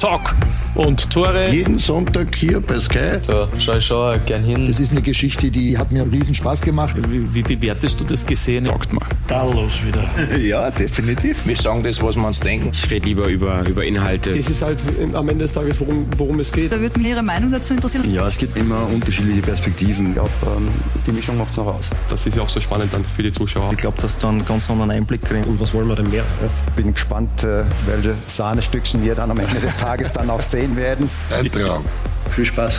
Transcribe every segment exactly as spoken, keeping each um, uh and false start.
Talk und Tore. Jeden Sonntag hier bei Sky. Da schaue ich schon gern hin. Das ist eine Geschichte, die hat mir einen riesen Spaß gemacht. Wie, wie bewertest du das Gesehene? Sagt mal. Tadellos wieder. Ja, definitiv. Wir sagen das, was wir uns denken. Ich rede lieber über, über Inhalte. Das ist halt am Ende des Tages, worum, worum es geht. Da würde mich Ihre Meinung dazu interessieren. Ja, es gibt immer unterschiedliche Perspektiven. Ich glaube, ähm, die Mischung macht es noch aus. Das ist ja auch so spannend dann für die Zuschauer. Ich glaube, dass du einen ganz anderen Einblick kriegst. Und was wollen wir denn mehr? Ja? Bin gespannt, welche Sahnestückchen wir dann am Ende des Tages dann auch sehen werden. Ein Traum. Viel Spaß.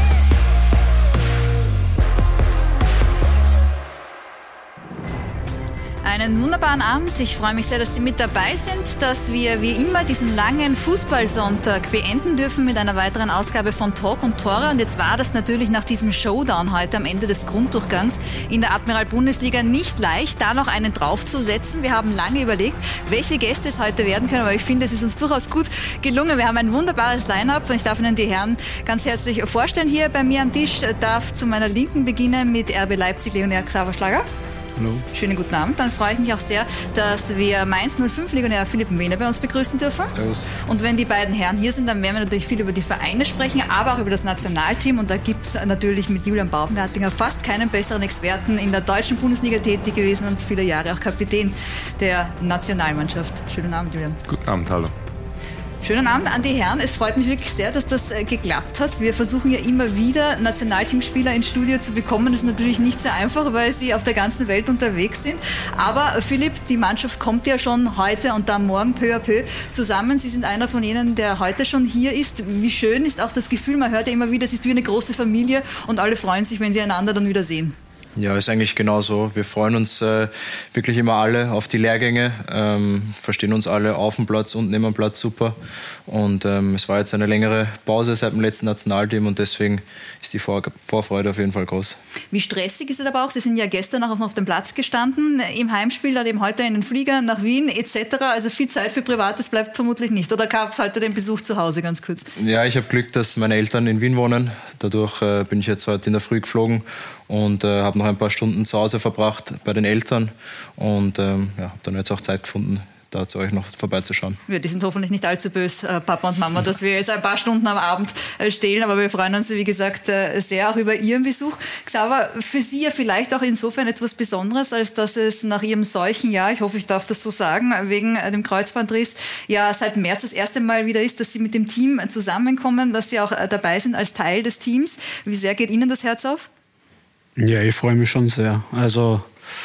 Einen wunderbaren Abend. Ich freue mich sehr, dass Sie mit dabei sind, dass wir wie immer diesen langen Fußballsonntag beenden dürfen mit einer weiteren Ausgabe von Talk und Tore. Und jetzt war das natürlich nach diesem Showdown heute am Ende des Grunddurchgangs in der Admiral-Bundesliga nicht leicht, da noch einen draufzusetzen. Wir haben lange überlegt, welche Gäste es heute werden können, aber ich finde, es ist uns durchaus gut gelungen. Wir haben ein wunderbares Line-Up und ich darf Ihnen die Herren ganz herzlich vorstellen. Hier bei mir am Tisch darf zu meiner Linken beginnen mit R B Leipzig Legionär Xaver Schlager. Hallo. Schönen guten Abend. Dann freue ich mich auch sehr, dass wir Mainz null fünf Legionär Philipp Mwene bei uns begrüßen dürfen. Servus. Und wenn die beiden Herren hier sind, dann werden wir natürlich viel über die Vereine sprechen, aber auch über das Nationalteam. Und da gibt es natürlich mit Julian Baumgartlinger fast keinen besseren Experten, in der deutschen Bundesliga tätig gewesen und viele Jahre auch Kapitän der Nationalmannschaft. Schönen Abend, Julian. Guten Abend, hallo. Schönen Abend an die Herren. Es freut mich wirklich sehr, dass das äh, geklappt hat. Wir versuchen ja immer wieder, Nationalteamspieler ins Studio zu bekommen. Das ist natürlich nicht so einfach, weil sie auf der ganzen Welt unterwegs sind. Aber äh, Philipp, die Mannschaft kommt ja schon heute und dann morgen peu à peu zusammen. Sie sind einer von jenen, der heute schon hier ist. Wie schön ist auch das Gefühl, man hört ja immer wieder, es ist wie eine große Familie und alle freuen sich, wenn sie einander dann wieder sehen. Ja, ist eigentlich genauso. Wir freuen uns äh, wirklich immer alle auf die Lehrgänge, ähm, verstehen uns alle auf dem Platz und neben dem Platz super. Und ähm, es war jetzt eine längere Pause seit dem letzten Nationalteam und deswegen ist die Vor- Vorfreude auf jeden Fall groß. Wie stressig ist es aber auch? Sie sind ja gestern auch noch auf dem Platz gestanden, im Heimspiel, dann eben heute in den Flieger nach Wien et cetera. Also viel Zeit für Privates bleibt vermutlich nicht. Oder gab es heute den Besuch zu Hause, ganz kurz? Ja, ich habe Glück, dass meine Eltern in Wien wohnen. Dadurch äh, bin ich jetzt heute in der Früh geflogen und äh, habe noch ein paar Stunden zu Hause verbracht bei den Eltern und ähm, ja, habe dann jetzt auch Zeit gefunden, da zu euch noch vorbeizuschauen. Ja, die sind hoffentlich nicht allzu böse, äh, Papa und Mama, dass wir jetzt ein paar Stunden am Abend äh, stehlen, aber wir freuen uns, wie gesagt, äh, sehr auch über Ihren Besuch. Xaver, für Sie ja vielleicht auch insofern etwas Besonderes, als dass es nach Ihrem Seuchenjahr, ich hoffe, ich darf das so sagen, wegen äh, dem Kreuzbandriss, ja seit März das erste Mal wieder ist, dass Sie mit dem Team zusammenkommen, dass Sie auch äh, dabei sind als Teil des Teams. Wie sehr geht Ihnen das Herz auf? Ja, ich freue mich schon sehr. Also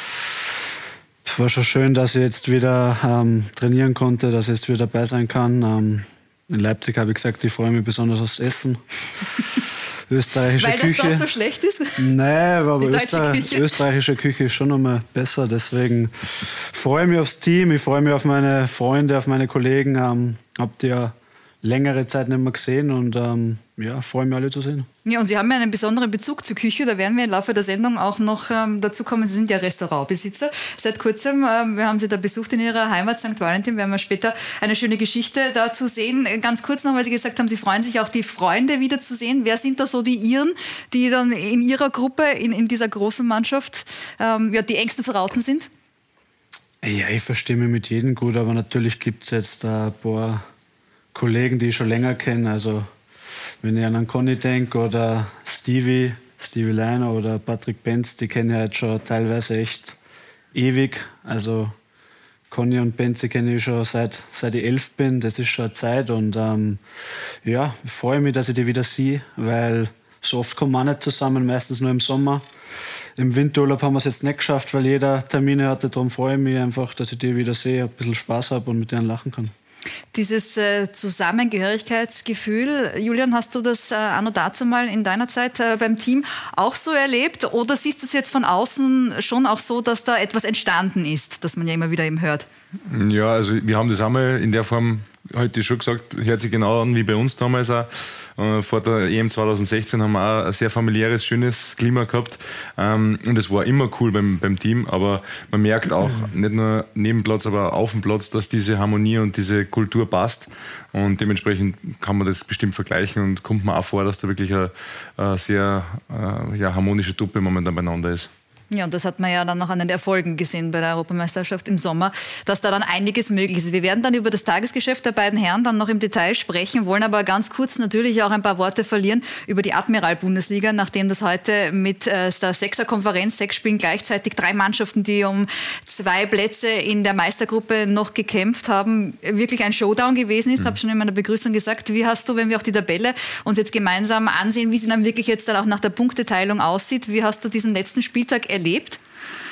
es war schon schön, dass ich jetzt wieder ähm, trainieren konnte, dass ich jetzt wieder dabei sein kann. Ähm, in Leipzig habe ich gesagt, ich freue mich besonders aufs Essen. Österreichische Weil Küche. das dort so schlecht ist? Nein, aber Die Öster- Küche. österreichische Küche ist schon nochmal besser. Deswegen freue ich mich aufs Team, ich freue mich auf meine Freunde, auf meine Kollegen. Ähm, habt ihr ja längere Zeit nicht mehr gesehen und ähm, ja, freue mich alle zu sehen. Ja, und Sie haben ja einen besonderen Bezug zur Küche. Da werden wir im Laufe der Sendung auch noch ähm, dazu kommen. Sie sind ja Restaurantbesitzer seit kurzem. Ähm, wir haben Sie da besucht in Ihrer Heimat Sankt Valentin. Werden wir später eine schöne Geschichte dazu sehen. Ganz kurz noch, weil Sie gesagt haben, Sie freuen sich auch, die Freunde wiederzusehen. Wer sind da so die Ihren, die dann in Ihrer Gruppe, in, in dieser großen Mannschaft, ähm, ja, die engsten Vertrauten sind? Ja, ich verstehe mich mit jedem gut, aber natürlich gibt es jetzt ein paar Kollegen, die ich schon länger kenne. Also wenn ich an einen Conny denke oder Stevie, Stevie Leiner oder Patrick Benz, die kenne ich halt schon teilweise echt ewig. Also Conny und Benzi kenne ich schon seit, seit ich elf bin, das ist schon eine Zeit. Und ähm, ja, ich freue mich, dass ich die wieder sehe, weil so oft kommen wir auch nicht zusammen, meistens nur im Sommer. Im Winterurlaub haben wir es jetzt nicht geschafft, weil jeder Termine hatte. Darum freue ich mich einfach, dass ich die wieder sehe, ein bisschen Spaß habe und mit denen lachen kann. Dieses äh, Zusammengehörigkeitsgefühl, Julian, hast du das äh, anno dazu mal in deiner Zeit äh, beim Team auch so erlebt? Oder siehst du es jetzt von außen schon auch so, dass da etwas entstanden ist, das man ja immer wieder eben hört? Ja, also wir haben das einmal in der Form heute schon gesagt, hört sich genau an wie bei uns damals auch. Vor der E M zwanzig sechzehn haben wir auch ein sehr familiäres, schönes Klima gehabt. Und es war immer cool beim, beim Team, aber man merkt auch, nicht nur neben Platz, aber auf dem Platz, dass diese Harmonie und diese Kultur passt. Und dementsprechend kann man das bestimmt vergleichen und kommt man auch vor, dass da wirklich eine, eine sehr ja, harmonische Truppe momentan beieinander ist. Ja, und das hat man ja dann noch an den Erfolgen gesehen bei der Europameisterschaft im Sommer, dass da dann einiges möglich ist. Wir werden dann über das Tagesgeschäft der beiden Herren dann noch im Detail sprechen, wollen aber ganz kurz natürlich auch ein paar Worte verlieren über die Admiral-Bundesliga, nachdem das heute mit äh, der Sechser-Konferenz, sechs Spielen gleichzeitig, drei Mannschaften, die um zwei Plätze in der Meistergruppe noch gekämpft haben, wirklich ein Showdown gewesen ist. Ich habe schon in meiner Begrüßung gesagt, wie hast du, wenn wir auch die Tabelle uns jetzt gemeinsam ansehen, wie sie dann wirklich jetzt dann auch nach der Punkteteilung aussieht, wie hast du diesen letzten Spieltag erlebt? erlebt?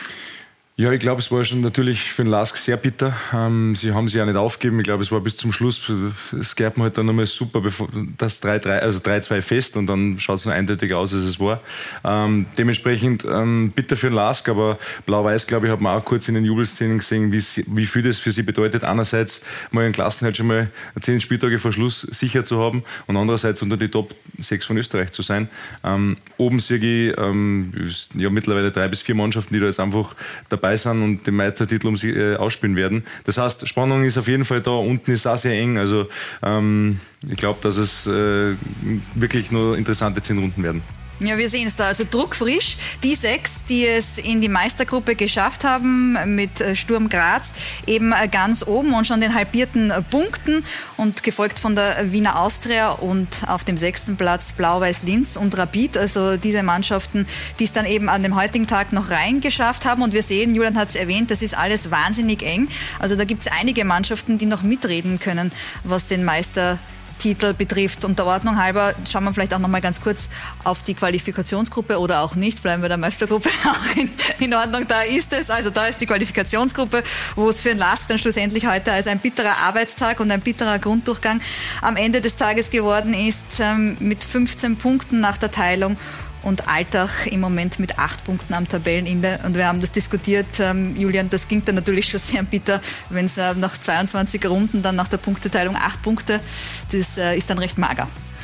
Ja, ich glaube, es war schon natürlich für den Lask sehr bitter. Ähm, sie haben sich ja nicht aufgegeben. Ich glaube, es war bis zum Schluss, es gab mir halt dann nochmal super, bevor, das drei drei, also drei zwei fest und dann schaut es noch eindeutiger aus, als es war. Ähm, dementsprechend ähm, bitter für den Lask, aber Blau-Weiß, glaube ich, hat man auch kurz in den Jubelszenen gesehen, wie, sie, wie viel das für sie bedeutet. Einerseits mal einen Klassenhalt schon mal zehn Spieltage vor Schluss sicher zu haben und andererseits unter die Top sechs von Österreich zu sein. Ähm, oben sehe ich ähm, ja, mittlerweile drei bis vier Mannschaften, die da jetzt einfach dabei sind und den Meistertitel um sie äh, ausspielen werden. Das heißt, Spannung ist auf jeden Fall da. Unten ist es auch sehr eng. Also ähm, ich glaube, dass es äh, wirklich nur interessante zehn Runden werden. Ja, wir sehen es da. Also druckfrisch. Die sechs, die es in die Meistergruppe geschafft haben, mit Sturm Graz eben ganz oben und schon den halbierten Punkten und gefolgt von der Wiener Austria und auf dem sechsten Platz Blau-Weiß Linz und Rapid. Also diese Mannschaften, die es dann eben an dem heutigen Tag noch reingeschafft haben. Und wir sehen, Julian hat es erwähnt, das ist alles wahnsinnig eng. Also da gibt es einige Mannschaften, die noch mitreden können, was den Meister Titel betrifft. Und der Ordnung halber schauen wir vielleicht auch noch mal ganz kurz auf die Qualifikationsgruppe oder auch nicht. Bleiben wir der Meistergruppe auch in, in Ordnung. Da ist es, also da ist die Qualifikationsgruppe, wo es für den Lask dann schlussendlich heute als ein bitterer Arbeitstag und ein bitterer Grunddurchgang am Ende des Tages geworden ist, ähm, mit fünfzehn Punkten nach der Teilung. Und Altach im Moment mit acht Punkten am Tabellenende. Und wir haben das diskutiert, ähm, Julian, das ging dann natürlich schon sehr bitter, wenn es äh, nach zweiundzwanzig Runden dann nach der Punkteteilung acht Punkte, das äh, ist dann recht mager.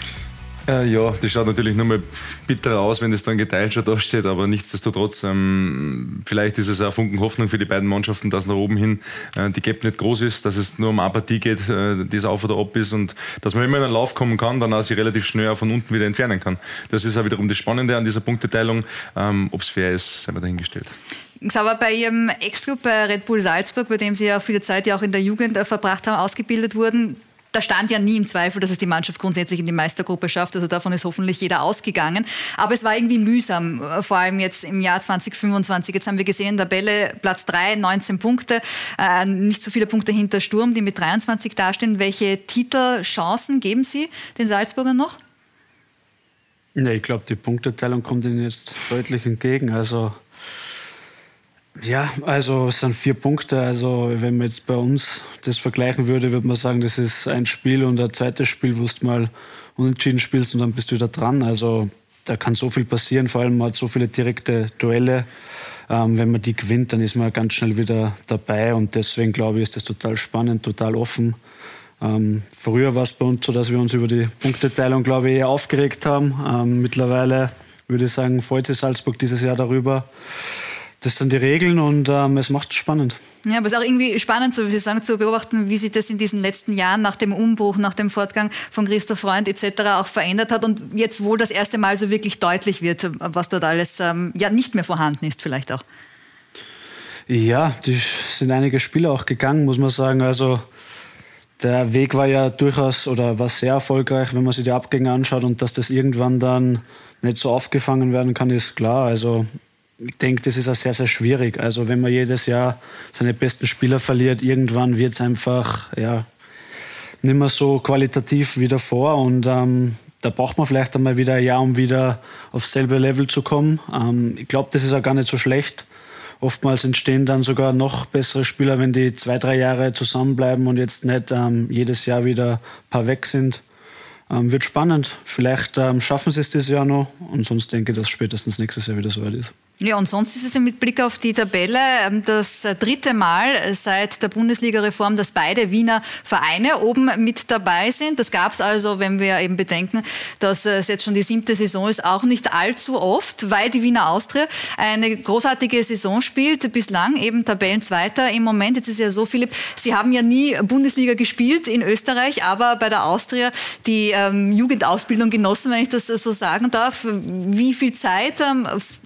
Äh, ja, das schaut natürlich nur mal bitterer aus, wenn das dann geteilt schon da steht, aber nichtsdestotrotz, ähm, vielleicht ist es auch Funken Hoffnung für die beiden Mannschaften, dass nach oben hin äh, die Gap nicht groß ist, dass es nur um eine Partie geht, äh, die es auf oder ab ist und dass man immer in einen Lauf kommen kann, dann auch sich relativ schnell auch von unten wieder entfernen kann. Das ist auch wiederum das Spannende an dieser Punkteteilung. Ähm, ob es fair ist, sei mal dahingestellt. Aber bei Ihrem Ex-Club bei Red Bull Salzburg, bei dem Sie ja auch viele Zeit ja auch in der Jugend äh, verbracht haben, ausgebildet wurden, da stand ja nie im Zweifel, dass es die Mannschaft grundsätzlich in die Meistergruppe schafft. Also davon ist hoffentlich jeder ausgegangen. Aber es war irgendwie mühsam, vor allem jetzt im Jahr zwanzig fünfundzwanzig. Jetzt haben wir gesehen, Tabelle Platz drei, neunzehn Punkte. Äh, nicht so viele Punkte hinter Sturm, die mit dreiundzwanzig dastehen. Welche Titelchancen geben Sie den Salzburgern noch? Ja, ich glaube, die Punkteteilung kommt Ihnen jetzt deutlich entgegen. Also ja, also es sind vier Punkte. Also wenn man jetzt bei uns das vergleichen würde, würde man sagen, das ist ein Spiel und ein zweites Spiel, wo du mal unentschieden spielst und dann bist du wieder dran. Also da kann so viel passieren, vor allem man hat so viele direkte Duelle. Ähm, wenn man die gewinnt, dann ist man ganz schnell wieder dabei und deswegen glaube ich, ist das total spannend, total offen. Ähm, früher war es bei uns so, dass wir uns über die Punkteteilung, glaube ich, eher aufgeregt haben. Ähm, mittlerweile würde ich sagen, freut sich Salzburg dieses Jahr darüber. Das sind die Regeln und ähm, es macht es spannend. Ja, aber es ist auch irgendwie spannend, so wie Sie sagen, zu beobachten, wie sich das in diesen letzten Jahren nach dem Umbruch, nach dem Fortgang von Christoph Freund et cetera auch verändert hat und jetzt wohl das erste Mal so wirklich deutlich wird, was dort alles ähm, ja nicht mehr vorhanden ist vielleicht auch. Ja, die sind einige Spieler auch gegangen, muss man sagen. Also der Weg war ja durchaus oder war sehr erfolgreich, wenn man sich die Abgänge anschaut und dass das irgendwann dann nicht so aufgefangen werden kann, ist klar. Also ich denke, das ist auch sehr, sehr schwierig. Also wenn man jedes Jahr seine besten Spieler verliert, irgendwann wird es einfach ja, nicht mehr so qualitativ wie davor. Und ähm, da braucht man vielleicht einmal wieder ein Jahr, um wieder aufs selbe Level zu kommen. Ähm, ich glaube, das ist auch gar nicht so schlecht. Oftmals entstehen dann sogar noch bessere Spieler, wenn die zwei, drei Jahre zusammenbleiben und jetzt nicht ähm, jedes Jahr wieder ein paar weg sind. Ähm, wird spannend. Vielleicht ähm, schaffen sie es dieses Jahr noch und sonst denke ich, dass spätestens nächstes Jahr wieder soweit ist. Ja, und sonst ist es mit Blick auf die Tabelle das dritte Mal seit der Bundesliga-Reform, dass beide Wiener Vereine oben mit dabei sind. Das gab es also, wenn wir eben bedenken, dass es jetzt schon die siebte Saison ist, auch nicht allzu oft, weil die Wiener Austria eine großartige Saison spielt, bislang eben Tabellenzweiter im Moment. Jetzt ist ja so, Philipp, Sie haben ja nie Bundesliga gespielt in Österreich, aber bei der Austria die ähm, Jugendausbildung genossen, wenn ich das so sagen darf. Wie viel Zeit ähm,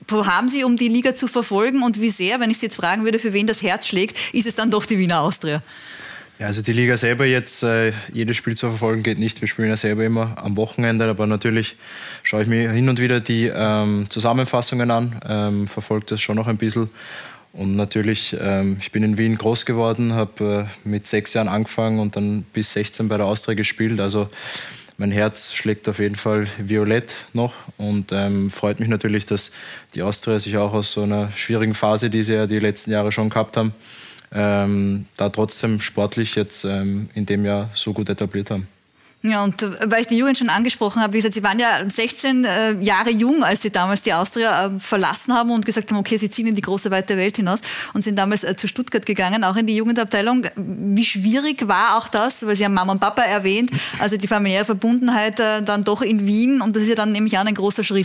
haben Sie, um die Liga zu verfolgen? Und wie sehr, wenn ich Sie jetzt fragen würde, für wen das Herz schlägt, ist es dann doch die Wiener Austria? Ja, also die Liga selber jetzt, äh, jedes Spiel zu verfolgen geht nicht. Wir spielen ja selber immer am Wochenende, aber natürlich schaue ich mir hin und wieder die ähm, Zusammenfassungen an, ähm, verfolge das schon noch ein bisschen. Und natürlich, ähm, ich bin in Wien groß geworden, habe äh, mit sechs Jahren angefangen und dann bis sechzehn bei der Austria gespielt. Also mein Herz schlägt auf jeden Fall violett noch und ähm, freut mich natürlich, dass die Austria sich auch aus so einer schwierigen Phase, die sie ja die letzten Jahre schon gehabt haben, ähm, da trotzdem sportlich jetzt ähm, in dem Jahr so gut etabliert haben. Ja, und weil ich die Jugend schon angesprochen habe, wie gesagt, Sie waren ja sechzehn äh, Jahre jung, als Sie damals die Austria äh, verlassen haben und gesagt haben, okay, Sie ziehen in die große, weite Welt hinaus und sind damals äh, zu Stuttgart gegangen, auch in die Jugendabteilung. Wie schwierig war auch das, weil Sie haben Mama und Papa erwähnt, also die familiäre Verbundenheit äh, dann doch in Wien und das ist ja dann, nehme ich an, ein großer Schritt.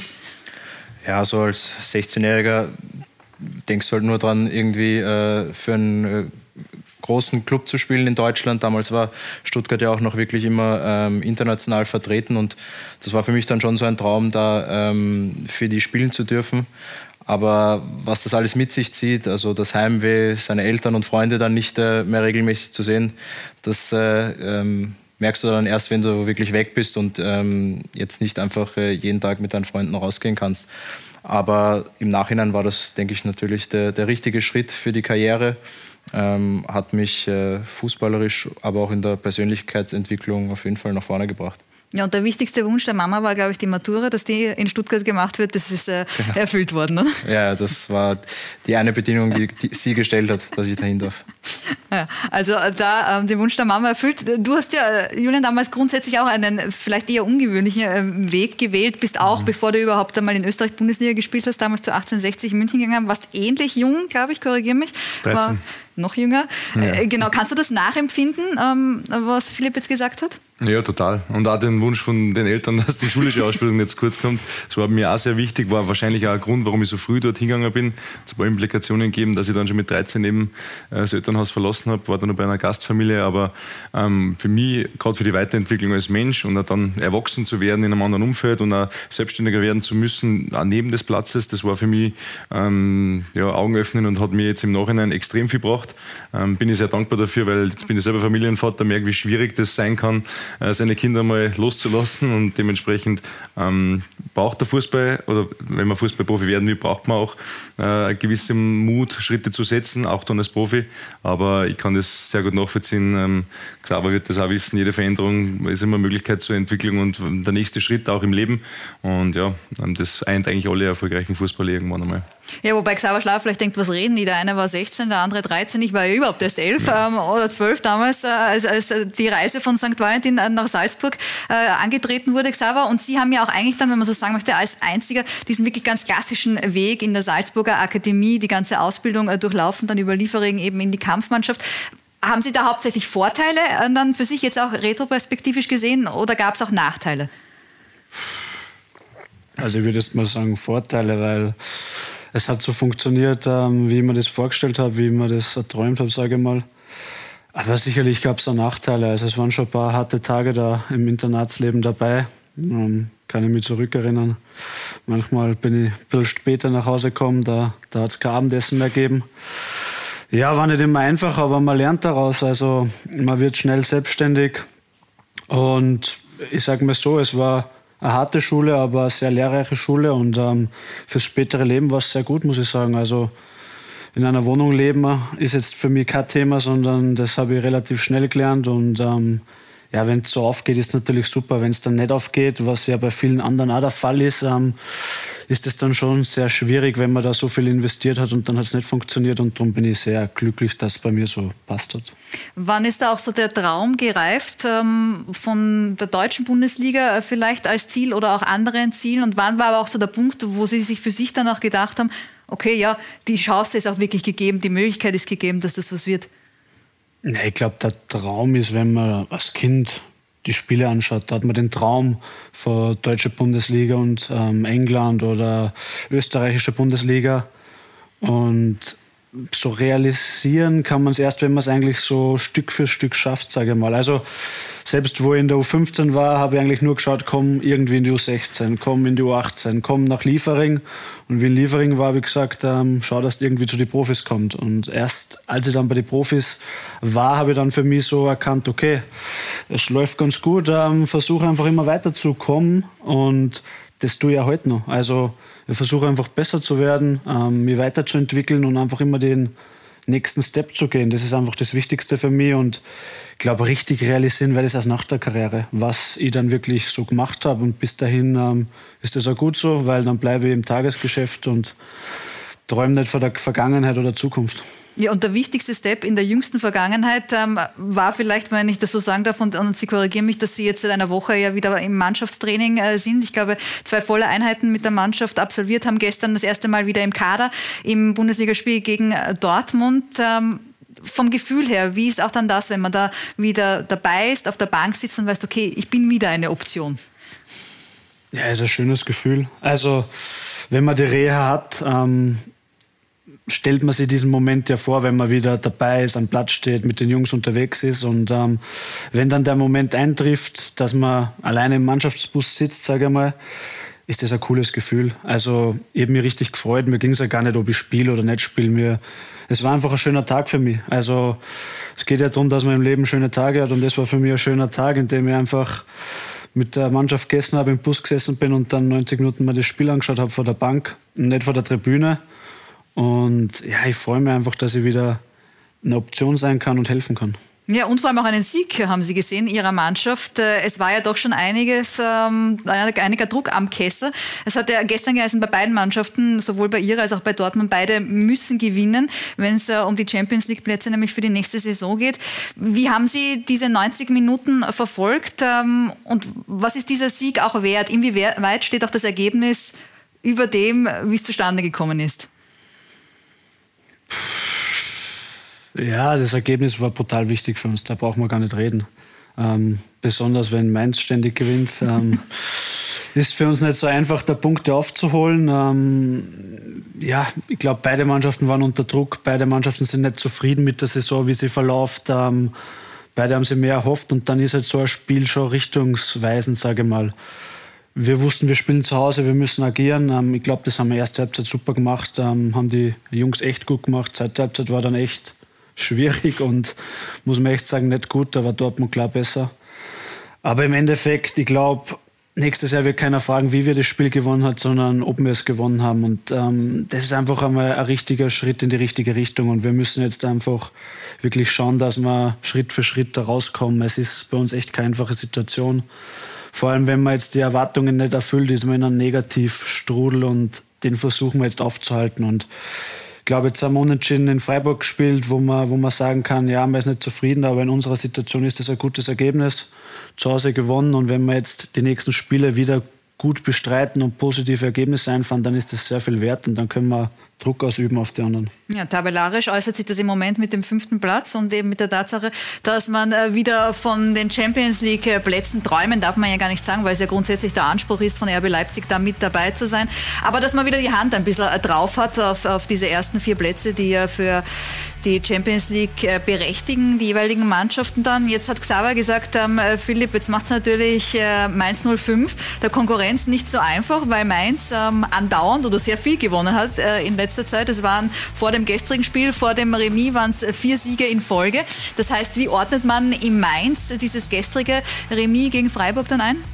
Ja, so als sechzehnjähriger denkst du halt nur dran, irgendwie äh, für einen äh, großen Club zu spielen in Deutschland. Damals war Stuttgart ja auch noch wirklich immer ähm, international vertreten und das war für mich dann schon so ein Traum, da ähm, für die spielen zu dürfen. Aber was das alles mit sich zieht, also das Heimweh, seine Eltern und Freunde dann nicht äh, mehr regelmäßig zu sehen, das äh, ähm, merkst du dann erst, wenn du wirklich weg bist und ähm, jetzt nicht einfach äh, jeden Tag mit deinen Freunden rausgehen kannst. Aber im Nachhinein war das, denke ich, natürlich der, der richtige Schritt für die Karriere. Ähm, hat mich äh, fußballerisch, aber auch in der Persönlichkeitsentwicklung auf jeden Fall nach vorne gebracht. Ja, und der wichtigste Wunsch der Mama war, glaube ich, die Matura, dass die in Stuttgart gemacht wird. Das ist äh, genau. erfüllt worden, oder? Ja, das war die eine Bedingung, die, die sie gestellt hat, dass ich dahin darf. Ja, also da ähm, den Wunsch der Mama erfüllt. Du hast ja, Julian, damals grundsätzlich auch einen vielleicht eher ungewöhnlichen äh, Weg gewählt. Bist auch, mhm. bevor du überhaupt einmal in Österreich Bundesliga gespielt hast, damals zu achtzehnhundertsechzig in München gegangen. Warst ähnlich jung, glaube ich, korrigiere mich. dreizehn. War noch jünger. Ja. Äh, genau, kannst du das nachempfinden, ähm, was Philipp jetzt gesagt hat? Ja, total. Und auch den Wunsch von den Eltern, dass die schulische Ausbildung jetzt kurz kommt. Das war mir auch sehr wichtig, war wahrscheinlich auch ein Grund, warum ich so früh dort hingegangen bin. Es hat ein paar Implikationen gegeben, dass ich dann schon mit dreizehn eben das Elternhaus verlassen habe, war dann noch bei einer Gastfamilie, aber ähm, für mich, gerade für die Weiterentwicklung als Mensch und auch dann erwachsen zu werden in einem anderen Umfeld und auch selbstständiger werden zu müssen, auch neben des Platzes, das war für mich ähm, ja, Augen öffnen und hat mir jetzt im Nachhinein extrem viel gebracht. Ähm, bin ich sehr dankbar dafür, weil jetzt bin ich selber Familienvater, merke, wie schwierig das sein kann, seine Kinder mal loszulassen und dementsprechend ähm, braucht der Fußball, oder wenn man Fußballprofi werden will, braucht man auch äh, einen gewissen Mut, Schritte zu setzen, auch dann als Profi, aber ich kann das sehr gut nachvollziehen. Ähm, Xaver wird das auch wissen, jede Veränderung ist immer eine Möglichkeit zur Entwicklung und der nächste Schritt auch im Leben und ja, das eint eigentlich alle erfolgreichen Fußballer irgendwann einmal. Ja, wobei Xaver Schlaf vielleicht denkt, was reden die? Der eine war sechzehn, der andere dreizehn. Ich war ja überhaupt erst elf ähm, oder zwölf damals, äh, als, als die Reise von Sankt Valentin nach Salzburg äh, angetreten wurde, Xaver. Und Sie haben ja auch eigentlich dann, wenn man so sagen möchte, als einziger diesen wirklich ganz klassischen Weg in der Salzburger Akademie, die ganze Ausbildung äh, durchlaufen, dann über Liefering eben in die Kampfmannschaft. Haben Sie da hauptsächlich Vorteile äh, dann für sich jetzt auch retroperspektivisch gesehen oder gab es auch Nachteile? Also ich würde jetzt mal sagen Vorteile, weil es hat so funktioniert, ähm, wie ich mir das vorgestellt habe, wie ich mir das erträumt habe, sage ich mal. Aber sicherlich gab es auch Nachteile. Also es waren schon ein paar harte Tage da im Internatsleben dabei. Ähm, kann ich mich zurückerinnern. Manchmal bin ich ein bisschen später nach Hause gekommen, da, da hat es kein Abendessen mehr gegeben. Ja, war nicht immer einfach, aber man lernt daraus. Also man wird schnell selbstständig. Und ich sage mal so, es war eine harte Schule, aber eine sehr lehrreiche Schule und ähm, fürs spätere Leben war es sehr gut, muss ich sagen. Also in einer Wohnung leben ist jetzt für mich kein Thema, sondern das habe ich relativ schnell gelernt und ähm, ja, wenn es so aufgeht, ist natürlich super. Wenn es dann nicht aufgeht, was ja bei vielen anderen auch der Fall ist, ähm, ist es dann schon sehr schwierig, wenn man da so viel investiert hat und dann hat es nicht funktioniert und darum bin ich sehr glücklich, dass es bei mir so passt hat. Wann ist da auch so der Traum gereift ähm, von der deutschen Bundesliga vielleicht als Ziel oder auch anderen Zielen und wann war aber auch so der Punkt, wo Sie sich für sich dann auch gedacht haben, okay, ja, die Chance ist auch wirklich gegeben, die Möglichkeit ist gegeben, dass das was wird? Ja, ich glaube, der Traum ist, wenn man als Kind die Spiele anschaut, da hat man den Traum von deutscher Bundesliga und ähm, England oder österreichischer Bundesliga. Und so realisieren kann man es erst, wenn man es eigentlich so Stück für Stück schafft, sage ich mal. Also selbst wo ich in der U fünfzehn war, habe ich eigentlich nur geschaut, komm irgendwie in die U sechzehn, komm in die U achtzehn, komm nach Liefering. Und wie in Liefering war, wie gesagt, ähm, schau, dass du irgendwie zu den Profis kommt. Und erst als ich dann bei den Profis war, habe ich dann für mich so erkannt, okay, es läuft ganz gut, ähm, versuche einfach immer weiterzukommen und das tue ich ja heute noch. Also ich versuche einfach besser zu werden, ähm, mich weiterzuentwickeln und einfach immer den nächsten Step zu gehen. Das ist einfach das Wichtigste für mich und ich glaube, richtig realisieren werde ich es erst nach der Karriere, was ich dann wirklich so gemacht habe und bis dahin ähm, ist das auch gut so, weil dann bleibe ich im Tagesgeschäft und träume nicht von der Vergangenheit oder Zukunft. Ja, und der wichtigste Step in der jüngsten Vergangenheit ähm, war vielleicht, wenn ich das so sagen darf, und, und Sie korrigieren mich, dass Sie jetzt seit einer Woche ja wieder im Mannschaftstraining äh, sind. Ich glaube, zwei volle Einheiten mit der Mannschaft absolviert haben, gestern das erste Mal wieder im Kader im Bundesligaspiel gegen äh, Dortmund. Ähm, vom Gefühl her, wie ist auch dann das, wenn man da wieder dabei ist, auf der Bank sitzt und weiß, okay, ich bin wieder eine Option? Ja, ist ein schönes Gefühl. Also, wenn man die Reha hat, ähm, stellt man sich diesen Moment ja vor, wenn man wieder dabei ist, am Platz steht, mit den Jungs unterwegs ist und ähm, wenn dann der Moment eintrifft, dass man alleine im Mannschaftsbus sitzt, sage ich mal, ist das ein cooles Gefühl. Also ich habe mich richtig gefreut, mir ging es ja gar nicht, ob ich spiele oder nicht spiele. Mir, es war einfach ein schöner Tag für mich. Also es geht ja darum, dass man im Leben schöne Tage hat und das war für mich ein schöner Tag, in dem ich einfach mit der Mannschaft gegessen habe, im Bus gesessen bin und dann neunzig Minuten mal das Spiel angeschaut habe vor der Bank und nicht vor der Tribüne. Und ja, ich freue mich einfach, dass ich wieder eine Option sein kann und helfen kann. Ja, und vor allem auch einen Sieg haben Sie gesehen, Ihrer Mannschaft. Es war ja doch schon einiges, ähm, einiger Druck am Kessel. Es hat ja gestern geheißen, bei beiden Mannschaften, sowohl bei Ihrer als auch bei Dortmund, beide müssen gewinnen, wenn es äh, um die Champions-League-Plätze nämlich für die nächste Saison geht. Wie haben Sie diese neunzig Minuten verfolgt ähm, und was ist dieser Sieg auch wert? Inwieweit steht auch das Ergebnis über dem, wie es zustande gekommen ist? Ja, das Ergebnis war brutal wichtig für uns, da brauchen wir gar nicht reden. Ähm, besonders wenn Mainz ständig gewinnt. Ähm, ist für uns nicht so einfach, da Punkte aufzuholen. Ähm, ja, ich glaube, beide Mannschaften waren unter Druck, beide Mannschaften sind nicht zufrieden mit der Saison, wie sie verläuft. Ähm, beide haben sie mehr erhofft und dann ist halt so ein Spiel schon richtungsweisend, sage ich mal. Wir wussten, wir spielen zu Hause, wir müssen agieren. Ähm, ich glaube, das haben wir erste Halbzeit super gemacht, ähm, haben die Jungs echt gut gemacht. Zweite Halbzeit war dann echt schwierig und muss man echt sagen, nicht gut, da war Dortmund klar besser. Aber im Endeffekt, ich glaube, nächstes Jahr wird keiner fragen, wie wir das Spiel gewonnen haben, sondern ob wir es gewonnen haben. Und ähm, das ist einfach einmal ein richtiger Schritt in die richtige Richtung und wir müssen jetzt einfach wirklich schauen, dass wir Schritt für Schritt da rauskommen. Es ist bei uns echt keine einfache Situation. Vor allem, wenn man jetzt die Erwartungen nicht erfüllt, ist man in einem Negativstrudel und den versuchen wir jetzt aufzuhalten. Und ich glaube, jetzt haben wir unentschieden in Freiburg gespielt, wo man, wo man sagen kann, ja, man ist nicht zufrieden, aber in unserer Situation ist das ein gutes Ergebnis. Zu Hause gewonnen und wenn wir jetzt die nächsten Spiele wieder gut bestreiten und positive Ergebnisse einfahren, dann ist das sehr viel wert und dann können wir Druck ausüben auf die anderen. Ja, tabellarisch äußert sich das im Moment mit dem fünften Platz und eben mit der Tatsache, dass man wieder von den Champions-League-Plätzen träumen darf man ja gar nicht sagen, weil es ja grundsätzlich der Anspruch ist, von R B Leipzig da mit dabei zu sein. Aber dass man wieder die Hand ein bisschen drauf hat auf, auf diese ersten vier Plätze, die ja für die Champions League berechtigen, die jeweiligen Mannschaften dann. Jetzt hat Xaver gesagt, ähm, Philipp, jetzt macht es natürlich äh, Mainz null fünf der Konkurrenz nicht so einfach, weil Mainz ähm, andauernd oder sehr viel gewonnen hat äh, in letzter Zeit. Es waren vor dem gestrigen Spiel, vor dem Remis waren es vier Siege in Folge. Das heißt, wie ordnet man in Mainz dieses gestrige Remis gegen Freiburg dann ein?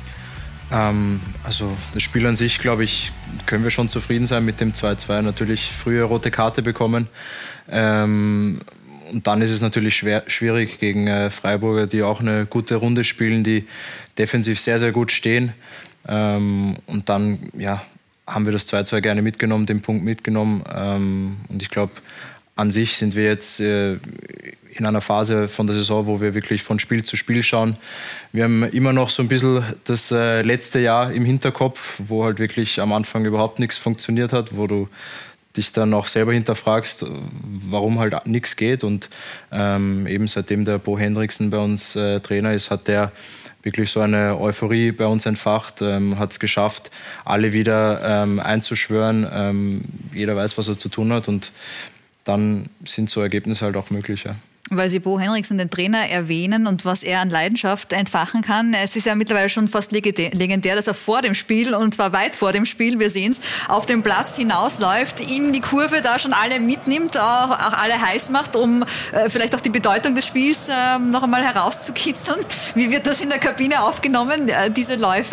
Ähm, also das Spiel an sich, glaube ich, können wir schon zufrieden sein mit dem zwei zwei. Natürlich frühe rote Karte bekommen. Ähm, und dann ist es natürlich schwer, schwierig gegen äh, Freiburger, die auch eine gute Runde spielen, die defensiv sehr, sehr gut stehen. Ähm, und dann, ja, haben wir das zwei zwei gerne mitgenommen, den Punkt mitgenommen. Ähm, und ich glaube, an sich sind wir jetzt äh, in einer Phase von der Saison, wo wir wirklich von Spiel zu Spiel schauen. Wir haben immer noch so ein bisschen das äh, letzte Jahr im Hinterkopf, wo halt wirklich am Anfang überhaupt nichts funktioniert hat, wo du dich dann auch selber hinterfragst, warum halt nichts geht. Und ähm, eben seitdem der Bo Hendriksen bei uns äh, Trainer ist, hat der wirklich so eine Euphorie bei uns entfacht, ähm, hat es geschafft, alle wieder ähm, einzuschwören. Ähm, jeder weiß, was er zu tun hat und dann sind so Ergebnisse halt auch möglich. Ja. Weil Sie Bo Henriksen, den Trainer, erwähnen und was er an Leidenschaft entfachen kann. Es ist ja mittlerweile schon fast legendär, dass er vor dem Spiel, und zwar weit vor dem Spiel, wir sehen es, auf den Platz hinausläuft, in die Kurve da schon alle mitnimmt, auch, auch alle heiß macht, um äh, vielleicht auch die Bedeutung des Spiels äh, noch einmal herauszukitzeln. Wie wird das in der Kabine aufgenommen, äh, diese Läufe?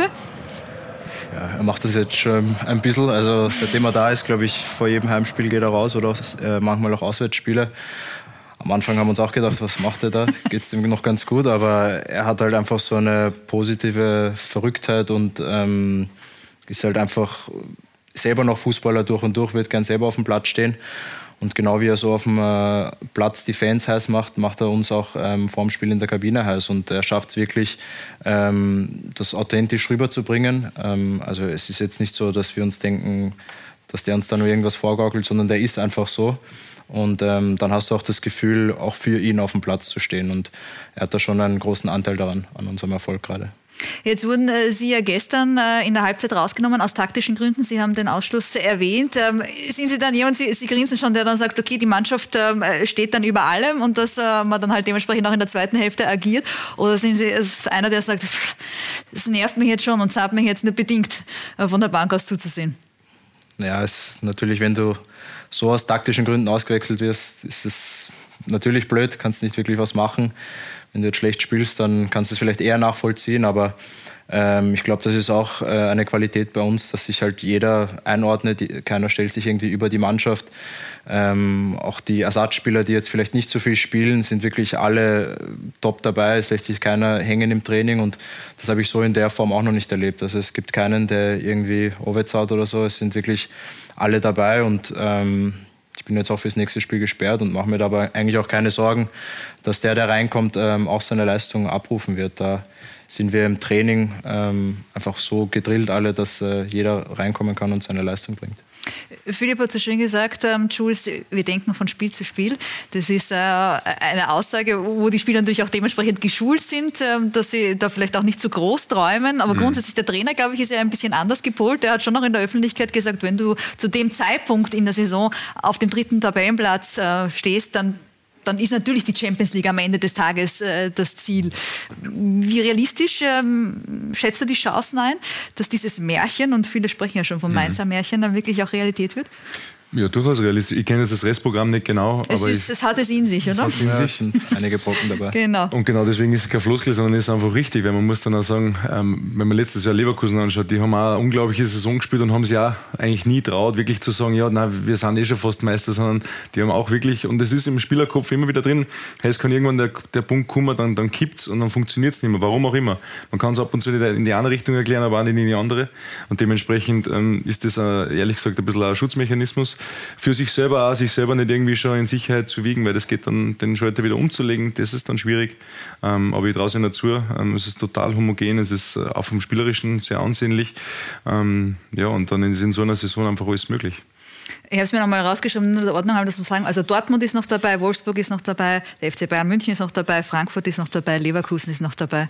Ja, er macht das jetzt schon ein bisschen. Also seitdem er da ist, glaube ich, vor jedem Heimspiel geht er raus oder äh, manchmal auch Auswärtsspiele. Am Anfang haben wir uns auch gedacht, was macht er da? Geht es ihm noch ganz gut, aber er hat halt einfach so eine positive Verrücktheit und ähm, ist halt einfach selber noch Fußballer durch und durch, wird gern selber auf dem Platz stehen. Und genau wie er so auf dem äh, Platz die Fans heiß macht, macht er uns auch ähm, vor dem Spiel in der Kabine heiß. Und er schafft es wirklich, ähm, das authentisch rüberzubringen. Ähm, also es ist jetzt nicht so, dass wir uns denken, dass der uns da nur irgendwas vorgaukelt, sondern der ist einfach so. Und ähm, dann hast du auch das Gefühl, auch für ihn auf dem Platz zu stehen. Und er hat da schon einen großen Anteil daran, an unserem Erfolg gerade. Jetzt wurden äh, Sie ja gestern äh, in der Halbzeit rausgenommen aus taktischen Gründen. Sie haben den Ausschluss erwähnt. Ähm, sind Sie dann jemand, Sie, Sie grinsen schon, der dann sagt, okay, die Mannschaft äh, steht dann über allem und dass äh, man dann halt dementsprechend auch in der zweiten Hälfte agiert? Oder sind Sie ist einer, der sagt, das nervt mich jetzt schon und zahlt mich jetzt nur bedingt äh, von der Bank aus zuzusehen? Ja, es ist natürlich, wenn du so aus taktischen Gründen ausgewechselt wirst, ist es natürlich blöd, kannst nicht wirklich was machen. Wenn du jetzt schlecht spielst, dann kannst du es vielleicht eher nachvollziehen, aber ähm, ich glaube, das ist auch äh, eine Qualität bei uns, dass sich halt jeder einordnet, keiner stellt sich irgendwie über die Mannschaft. Ähm, auch die Ersatzspieler, die jetzt vielleicht nicht so viel spielen, sind wirklich alle top dabei, es lässt sich keiner hängen im Training und das habe ich so in der Form auch noch nicht erlebt. Also es gibt keinen, der irgendwie Ovets hat oder so, es sind wirklich alle dabei und ähm, ich bin jetzt auch fürs nächste Spiel gesperrt und mache mir dabei eigentlich auch keine Sorgen, dass der, der reinkommt, ähm, auch seine Leistung abrufen wird. Da sind wir im Training ähm, einfach so gedrillt alle, dass äh, jeder reinkommen kann und seine Leistung bringt. Philipp hat so schön gesagt, ähm, Jules, wir denken von Spiel zu Spiel. Das ist äh, eine Aussage, wo die Spieler natürlich auch dementsprechend geschult sind, äh, dass sie da vielleicht auch nicht zu groß träumen. Aber mhm. grundsätzlich, der Trainer, glaube ich, ist ja ein bisschen anders gepolt. Der hat schon noch in der Öffentlichkeit gesagt, wenn du zu dem Zeitpunkt in der Saison auf dem dritten Tabellenplatz äh, stehst, dann dann ist natürlich die Champions League am Ende des Tages äh, das Ziel. Wie realistisch ähm, schätzt du die Chancen ein, dass dieses Märchen, und viele sprechen ja schon vom Mainzer Märchen, dann wirklich auch Realität wird? Ja, durchaus realistisch. Ich kenne jetzt das Restprogramm nicht genau. Es, aber ist, ich, es hat es in sich, oder? Es hat es in sich. Ja, einige Brocken dabei. Genau. Und genau deswegen ist es kein Floskel, sondern es ist einfach richtig, weil man muss dann auch sagen, ähm, wenn man letztes Jahr Leverkusen anschaut, die haben auch eine unglaubliche Saison gespielt und haben sich auch eigentlich nie traut, wirklich zu sagen, ja, nein, wir sind eh schon fast Meister, sondern die haben auch wirklich, und es ist im Spielerkopf immer wieder drin, hey, es kann irgendwann der, der Punkt kommen, dann, dann kippt es und dann funktioniert es nicht mehr, warum auch immer. Man kann es ab und zu in die eine Richtung erklären, aber auch nicht in die andere und dementsprechend ähm, ist das äh, ehrlich gesagt ein bisschen ein Schutzmechanismus für sich selbst, selber auch, sich selber nicht irgendwie schon in Sicherheit zu wiegen, weil das geht dann, den Schalter wieder umzulegen, das ist dann schwierig. Ähm, aber ich traue es ihnen dazu. Ähm, es ist total homogen, es ist auch vom Spielerischen sehr ansehnlich. Ähm, ja, und dann ist in so einer Saison einfach alles möglich. Ich habe es mir nochmal rausgeschrieben, nur in der Ordnung, das zu sagen. Also Dortmund ist noch dabei, Wolfsburg ist noch dabei, der F C Bayern München ist noch dabei, Frankfurt ist noch dabei, Leverkusen ist noch dabei.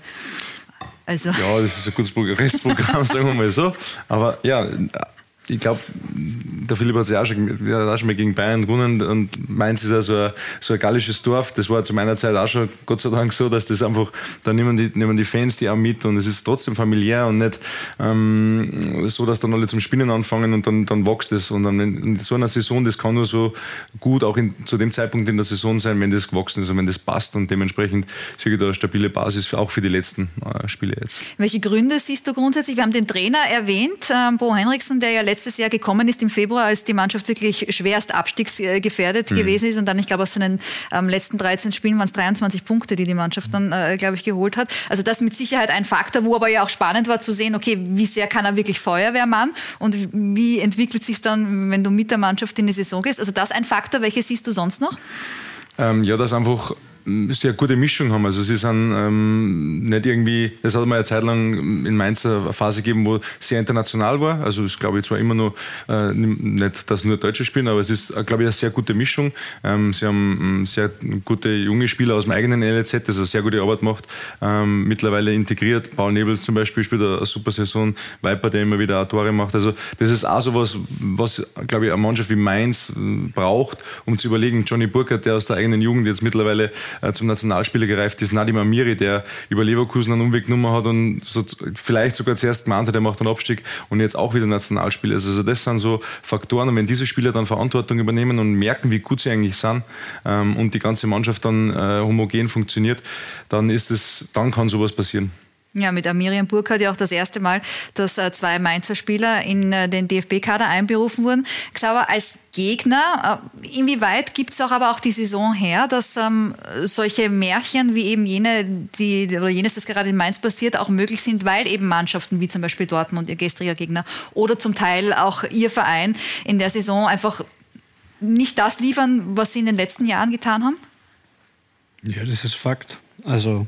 Also. Ja, das ist ein gutes Restprogramm, sagen wir mal so. Aber ja, ich glaube, der Philipp hat ja auch schon, der hat auch schon mal gegen Bayern gewonnen und Mainz ist ja so ein, so ein gallisches Dorf. Das war zu meiner Zeit auch schon Gott sei Dank so, dass das einfach, da nehmen die, nehmen die Fans die auch mit und es ist trotzdem familiär und nicht ähm, so, dass dann alle zum Spinnen anfangen und dann, dann wächst es. Und dann in so einer Saison, das kann nur so gut auch in, zu dem Zeitpunkt in der Saison sein, wenn das gewachsen ist und wenn das passt und dementsprechend sehe ich da eine stabile Basis auch für die letzten äh, Spiele jetzt. Welche Gründe siehst du grundsätzlich? Wir haben den Trainer erwähnt, äh, Bo Henriksen, der ja letztes Jahr gekommen ist im Februar, als die Mannschaft wirklich schwerst abstiegsgefährdet mhm. gewesen ist und dann, ich glaube, aus seinen ähm, letzten dreizehn Spielen waren es dreiundzwanzig Punkte, die die Mannschaft dann, äh, glaube ich, geholt hat. Also das mit Sicherheit ein Faktor, wo aber ja auch spannend war zu sehen, okay, wie sehr kann er wirklich Feuerwehrmann und wie entwickelt sich dann, wenn du mit der Mannschaft in die Saison gehst? Also das ein Faktor, welche siehst du sonst noch? Ähm, ja, dass einfach sehr gute Mischung haben. Also sie sind ähm, nicht irgendwie, es hat mal eine Zeit lang in Mainz eine Phase gegeben, wo sehr international war. Also es glaube ich zwar immer noch äh, nicht, dass nur Deutsche spielen, aber es ist, glaube ich, eine sehr gute Mischung. Ähm, sie haben sehr gute junge Spieler aus dem eigenen L E Z, das eine sehr gute Arbeit macht. Ähm, mittlerweile integriert. Paul Nebels zum Beispiel spielt eine, eine super Saison. Viper, der immer wieder auch Tore macht. Also das ist auch so was, was, glaube ich, eine Mannschaft wie Mainz braucht, um zu überlegen. Johnny Burkhardt, der aus der eigenen Jugend jetzt mittlerweile äh, zum Nationalspieler gereift ist. Nadim Amiri, der über Leverkusen einen Umweg genommen hat und so, vielleicht sogar zuerst gemeint hat, der macht einen Abstieg und jetzt auch wieder Nationalspieler. Also das sind so Faktoren, und wenn diese Spieler dann Verantwortung übernehmen und merken, wie gut sie eigentlich sind ähm, und die ganze Mannschaft dann äh, homogen funktioniert, dann ist es, dann kann sowas passieren. Ja, mit Amiri und Burkhardt ja auch das erste Mal, dass äh, zwei Mainzer Spieler in äh, den D F B-Kader einberufen wurden. Xaver, als Gegner, äh, inwieweit gibt es auch aber auch die Saison her, dass ähm, solche Märchen wie eben jene, die, oder jenes, das gerade in Mainz passiert, auch möglich sind, weil eben Mannschaften wie zum Beispiel Dortmund, ihr gestriger Gegner, oder zum Teil auch ihr Verein in der Saison einfach nicht das liefern, was sie in den letzten Jahren getan haben? Ja, das ist Fakt. Also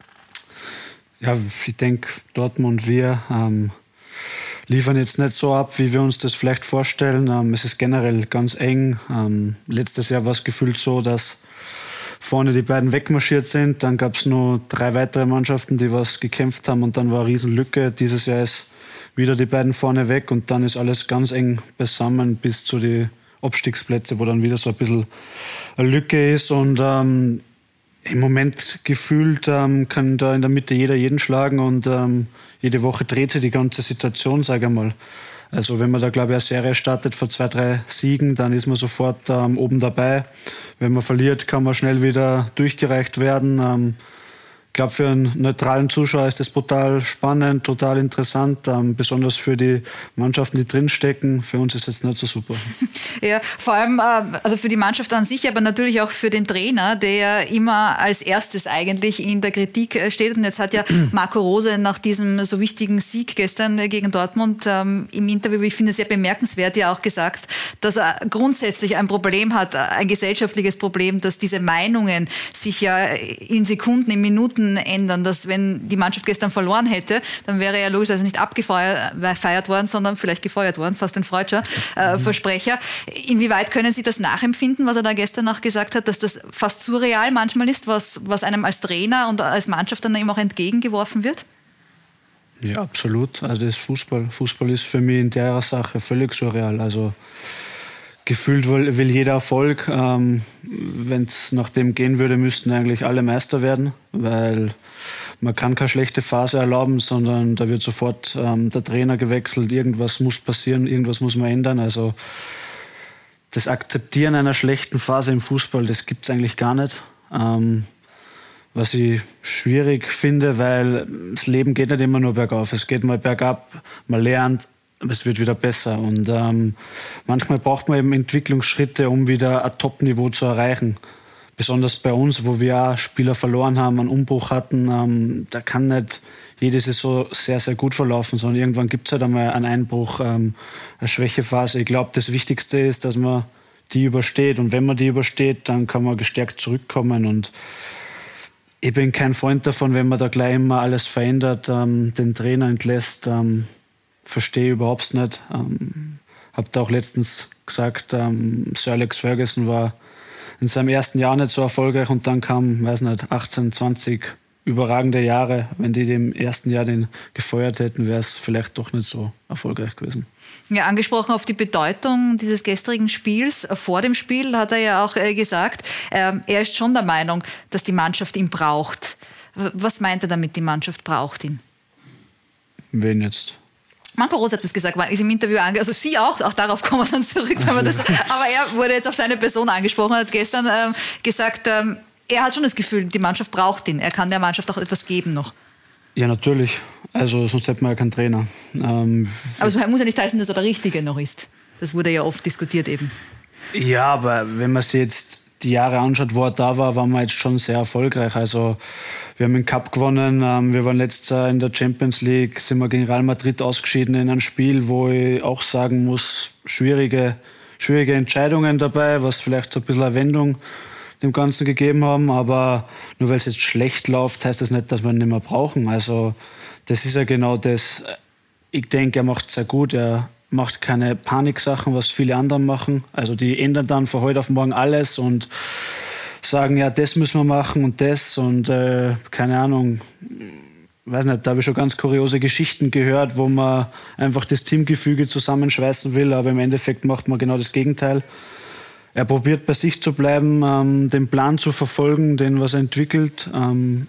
ja, ich denke, Dortmund, wir ähm, liefern jetzt nicht so ab, wie wir uns das vielleicht vorstellen. Ähm, es ist generell ganz eng. Ähm, letztes Jahr war es gefühlt so, dass vorne die beiden wegmarschiert sind. Dann gab es nur drei weitere Mannschaften, die was gekämpft haben, und dann war eine Riesenlücke. Dieses Jahr ist wieder die beiden vorne weg und dann ist alles ganz eng beisammen bis zu den Abstiegsplätzen, wo dann wieder so ein bisschen eine Lücke ist. Und ähm, im Moment gefühlt ähm, kann da in der Mitte jeder jeden schlagen und ähm, jede Woche dreht sich die ganze Situation, sage ich mal. Also wenn man da, glaube ich, eine Serie startet vor zwei, drei Siegen, dann ist man sofort ähm, oben dabei. Wenn man verliert, kann man schnell wieder durchgereicht werden. Ähm, ich glaube, für einen neutralen Zuschauer ist das brutal spannend, total interessant, ähm, besonders für die Mannschaften, die drinstecken. Für uns ist es nicht so super. Ja, vor allem äh, also für die Mannschaft an sich, aber natürlich auch für den Trainer, der immer als erstes eigentlich in der Kritik steht. Und jetzt hat ja Marco Rose nach diesem so wichtigen Sieg gestern gegen Dortmund ähm, im Interview, ich finde, sehr bemerkenswert, ja auch gesagt, dass er grundsätzlich ein Problem hat, ein gesellschaftliches Problem, dass diese Meinungen sich ja in Sekunden, in Minuten ändern, dass wenn die Mannschaft gestern verloren hätte, dann wäre ja logischerweise nicht abgefeiert worden, sondern vielleicht gefeuert worden, fast ein freudscher äh, Versprecher. Inwieweit können Sie das nachempfinden, was er da gestern noch gesagt hat, dass das fast surreal manchmal ist, was, was einem als Trainer und als Mannschaft dann eben auch entgegengeworfen wird? Ja, absolut. Also das ist Fußball. Fußball ist für mich in der Sache völlig surreal. Also gefühlt will, will jeder Erfolg. Ähm, wenn es nach dem gehen würde, müssten eigentlich alle Meister werden, weil man kann keine schlechte Phase erlauben, sondern da wird sofort ähm, der Trainer gewechselt. Irgendwas muss passieren, irgendwas muss man ändern. Also das Akzeptieren einer schlechten Phase im Fußball, das gibt es eigentlich gar nicht. Ähm, was ich schwierig finde, weil das Leben geht nicht immer nur bergauf. Es geht mal bergab, man lernt, es wird wieder besser. Und ähm, manchmal braucht man eben Entwicklungsschritte, um wieder ein Top-Niveau zu erreichen. Besonders bei uns, wo wir auch Spieler verloren haben, einen Umbruch hatten, ähm, da kann nicht jede Saison sehr, sehr gut verlaufen, sondern irgendwann gibt es halt einmal einen Einbruch, ähm, eine Schwächephase. Ich glaube, das Wichtigste ist, dass man die übersteht. Und wenn man die übersteht, dann kann man gestärkt zurückkommen. Und ich bin kein Freund davon, wenn man da gleich immer alles verändert, ähm, den Trainer entlässt. Ähm, verstehe überhaupt nicht. Ähm, habe da auch letztens gesagt, ähm, Sir Alex Ferguson war in seinem ersten Jahr nicht so erfolgreich und dann kam, weiß nicht, achtzehn, zwanzig überragende Jahre. Wenn die im ersten Jahr den gefeuert hätten, wäre es vielleicht doch nicht so erfolgreich gewesen. Ja, angesprochen auf die Bedeutung dieses gestrigen Spiels. Vor dem Spiel hat er ja auch äh, gesagt, äh, er ist schon der Meinung, dass die Mannschaft ihn braucht. Was meint er damit, die Mannschaft braucht ihn? Wen jetzt? Marco Rose hat das gesagt, ist im Interview ange... Also Sie auch, auch darauf kommen wir dann zurück. Wenn wir das, aber er wurde jetzt auf seine Person angesprochen, hat gestern ähm, gesagt, ähm, er hat schon das Gefühl, die Mannschaft braucht ihn. Er kann der Mannschaft auch etwas geben noch. Ja, natürlich. Also sonst hätten wir ja keinen Trainer. Ähm, aber es muss ja nicht heißen, dass er der Richtige noch ist. Das wurde ja oft diskutiert eben. Ja, aber wenn man sich jetzt die Jahre anschaut, wo er da war, waren wir jetzt schon sehr erfolgreich. Also wir haben den Cup gewonnen, ähm, wir waren letztes Jahr in der Champions League, sind wir gegen Real Madrid ausgeschieden in einem Spiel, wo ich auch sagen muss, schwierige, schwierige Entscheidungen dabei, was vielleicht so ein bisschen eine Wendung dem Ganzen gegeben haben. Aber nur weil es jetzt schlecht läuft, heißt das nicht, dass wir ihn nicht mehr brauchen. Also das ist ja genau das. Ich denke, er macht es sehr gut. Er macht keine Paniksachen, was viele andere machen. Also die ändern dann von heute auf morgen alles und sagen, ja, das müssen wir machen und das. Und äh, keine Ahnung, weiß nicht, da habe ich schon ganz kuriose Geschichten gehört, wo man einfach das Teamgefüge zusammenschweißen will, aber im Endeffekt macht man genau das Gegenteil. Er probiert bei sich zu bleiben, ähm, den Plan zu verfolgen, den was er entwickelt, ähm,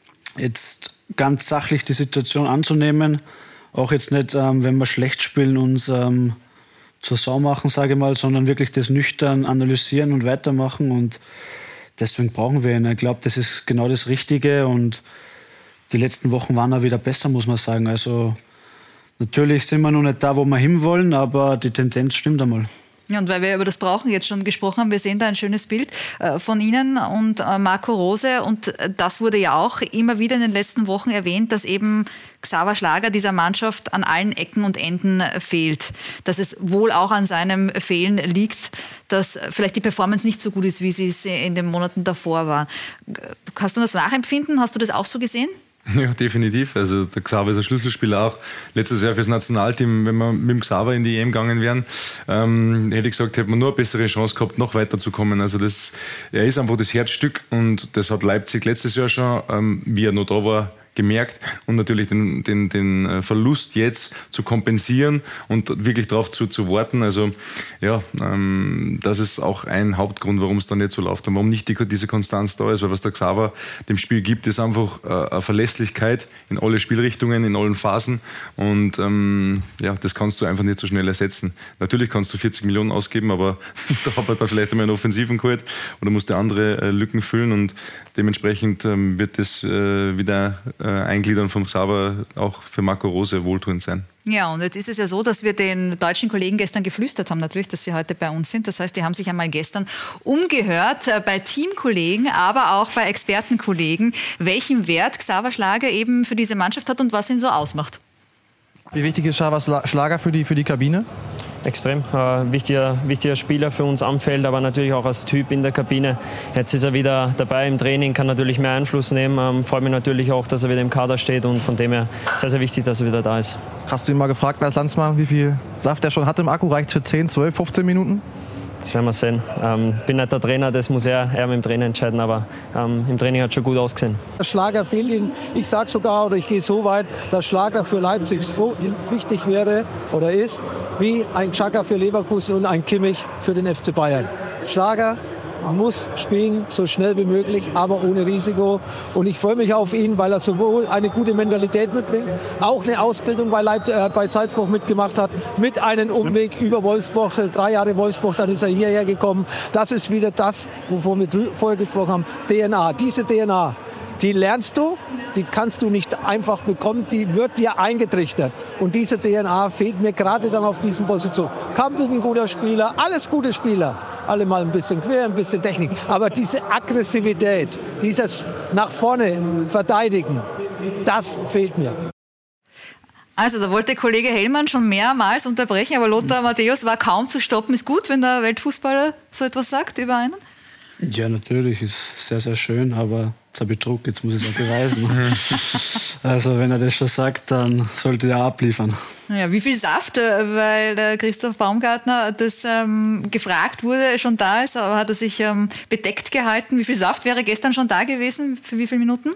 jetzt ganz sachlich die Situation anzunehmen, auch jetzt nicht, ähm, wenn wir schlecht spielen, uns ähm, zur Sau machen, sage ich mal, sondern wirklich das nüchtern analysieren und weitermachen und deswegen brauchen wir ihn. Ich glaube, das ist genau das Richtige und die letzten Wochen waren auch wieder besser, muss man sagen. Also natürlich sind wir noch nicht da, wo wir hinwollen, aber die Tendenz stimmt einmal. Ja, und weil wir über das Brauchen jetzt schon gesprochen haben, wir sehen da ein schönes Bild äh, von Ihnen und äh, Marco Rose und das wurde ja auch immer wieder in den letzten Wochen erwähnt, dass eben Xaver Schlager dieser Mannschaft an allen Ecken und Enden fehlt. Dass es wohl auch an seinem Fehlen liegt, dass vielleicht die Performance nicht so gut ist, wie sie es in den Monaten davor war. Hast du das nachempfinden? Hast du das auch so gesehen? Ja, definitiv. Also der Xaver ist ein Schlüsselspieler auch. Letztes Jahr fürs Nationalteam, wenn wir mit dem Xaver in die E M gegangen wären, ähm, hätte ich gesagt, hätte man nur eine bessere Chance gehabt, noch weiterzukommen. Also das, er ist einfach das Herzstück und das hat Leipzig letztes Jahr schon, ähm, wie er noch da war, gemerkt und natürlich den, den, den Verlust jetzt zu kompensieren und wirklich darauf zu, zu warten. Also ja, ähm, das ist auch ein Hauptgrund, warum es dann nicht so läuft und warum nicht die, diese Konstanz da ist, weil was der Xaver dem Spiel gibt, ist einfach äh, eine Verlässlichkeit in alle Spielrichtungen, in allen Phasen und ähm, ja, das kannst du einfach nicht so schnell ersetzen. Natürlich kannst du vierzig Millionen ausgeben, aber da hat man vielleicht einmal einen Offensiven geholt oder musst du andere äh, Lücken füllen und dementsprechend ähm, wird das äh, wieder äh, Eingliedern von Xaver auch für Marco Rose wohltuend sein. Ja, und jetzt ist es ja so, dass wir den deutschen Kollegen gestern geflüstert haben, natürlich, dass sie heute bei uns sind. Das heißt, die haben sich einmal gestern umgehört äh, bei Teamkollegen, aber auch bei Expertenkollegen, welchen Wert Xaver Schlager eben für diese Mannschaft hat und was ihn so ausmacht. Wie wichtig ist Xaver Schlager für die, für die Kabine? Extrem. Äh, wichtiger, wichtiger Spieler für uns am Feld, aber natürlich auch als Typ in der Kabine. Jetzt ist er wieder dabei im Training, kann natürlich mehr Einfluss nehmen. Ähm, freut mich natürlich auch, dass er wieder im Kader steht und von dem her sehr, sehr wichtig, dass er wieder da ist. Hast du ihn mal gefragt als Landsmann, wie viel Saft er schon hat im Akku? Reicht es für zehn, zwölf, fünfzehn Minuten? Das werden wir sehen. Ähm, bin nicht der Trainer, das muss er, er mit dem Trainer entscheiden, aber ähm, im Training hat es schon gut ausgesehen. Der Schlager fehlt ihm. Ich sage sogar, oder ich gehe so weit, dass Schlager für Leipzig so wichtig wäre oder ist, wie ein Xhaka für Leverkusen und ein Kimmich für den F C Bayern. Schlager muss spielen, so schnell wie möglich, aber ohne Risiko. Und ich freue mich auf ihn, weil er sowohl eine gute Mentalität mitbringt, auch eine Ausbildung bei, Leip- äh, bei Salzburg mitgemacht hat, mit einem Umweg über Wolfsburg, äh, drei Jahre Wolfsburg, dann ist er hierher gekommen. Das ist wieder das, wovon wir vorher gesprochen haben, D N A. Diese D N A, die lernst du, die kannst du nicht einfach bekommen, die wird dir eingetrichtert. Und diese D N A fehlt mir gerade dann auf diesen Positionen. Kamp ist ein guter Spieler, alles gute Spieler. Alle mal ein bisschen quer, ein bisschen Technik. Aber diese Aggressivität, dieses nach vorne verteidigen, das fehlt mir. Also da wollte Kollege Hellmann schon mehrmals unterbrechen, aber Lothar Matthäus war kaum zu stoppen. Ist gut, wenn der Weltfußballer so etwas sagt über einen? Ja, natürlich, ist sehr, sehr schön, aber jetzt habe ich Druck, jetzt muss ich es auch beweisen. Also wenn er das schon sagt, dann sollte er abliefern. Ja, wie viel Saft, weil der Christoph Baumgartner das ähm, gefragt wurde, schon da ist, aber hat er sich ähm, bedeckt gehalten. Wie viel Saft wäre gestern schon da gewesen? Für wie viele Minuten?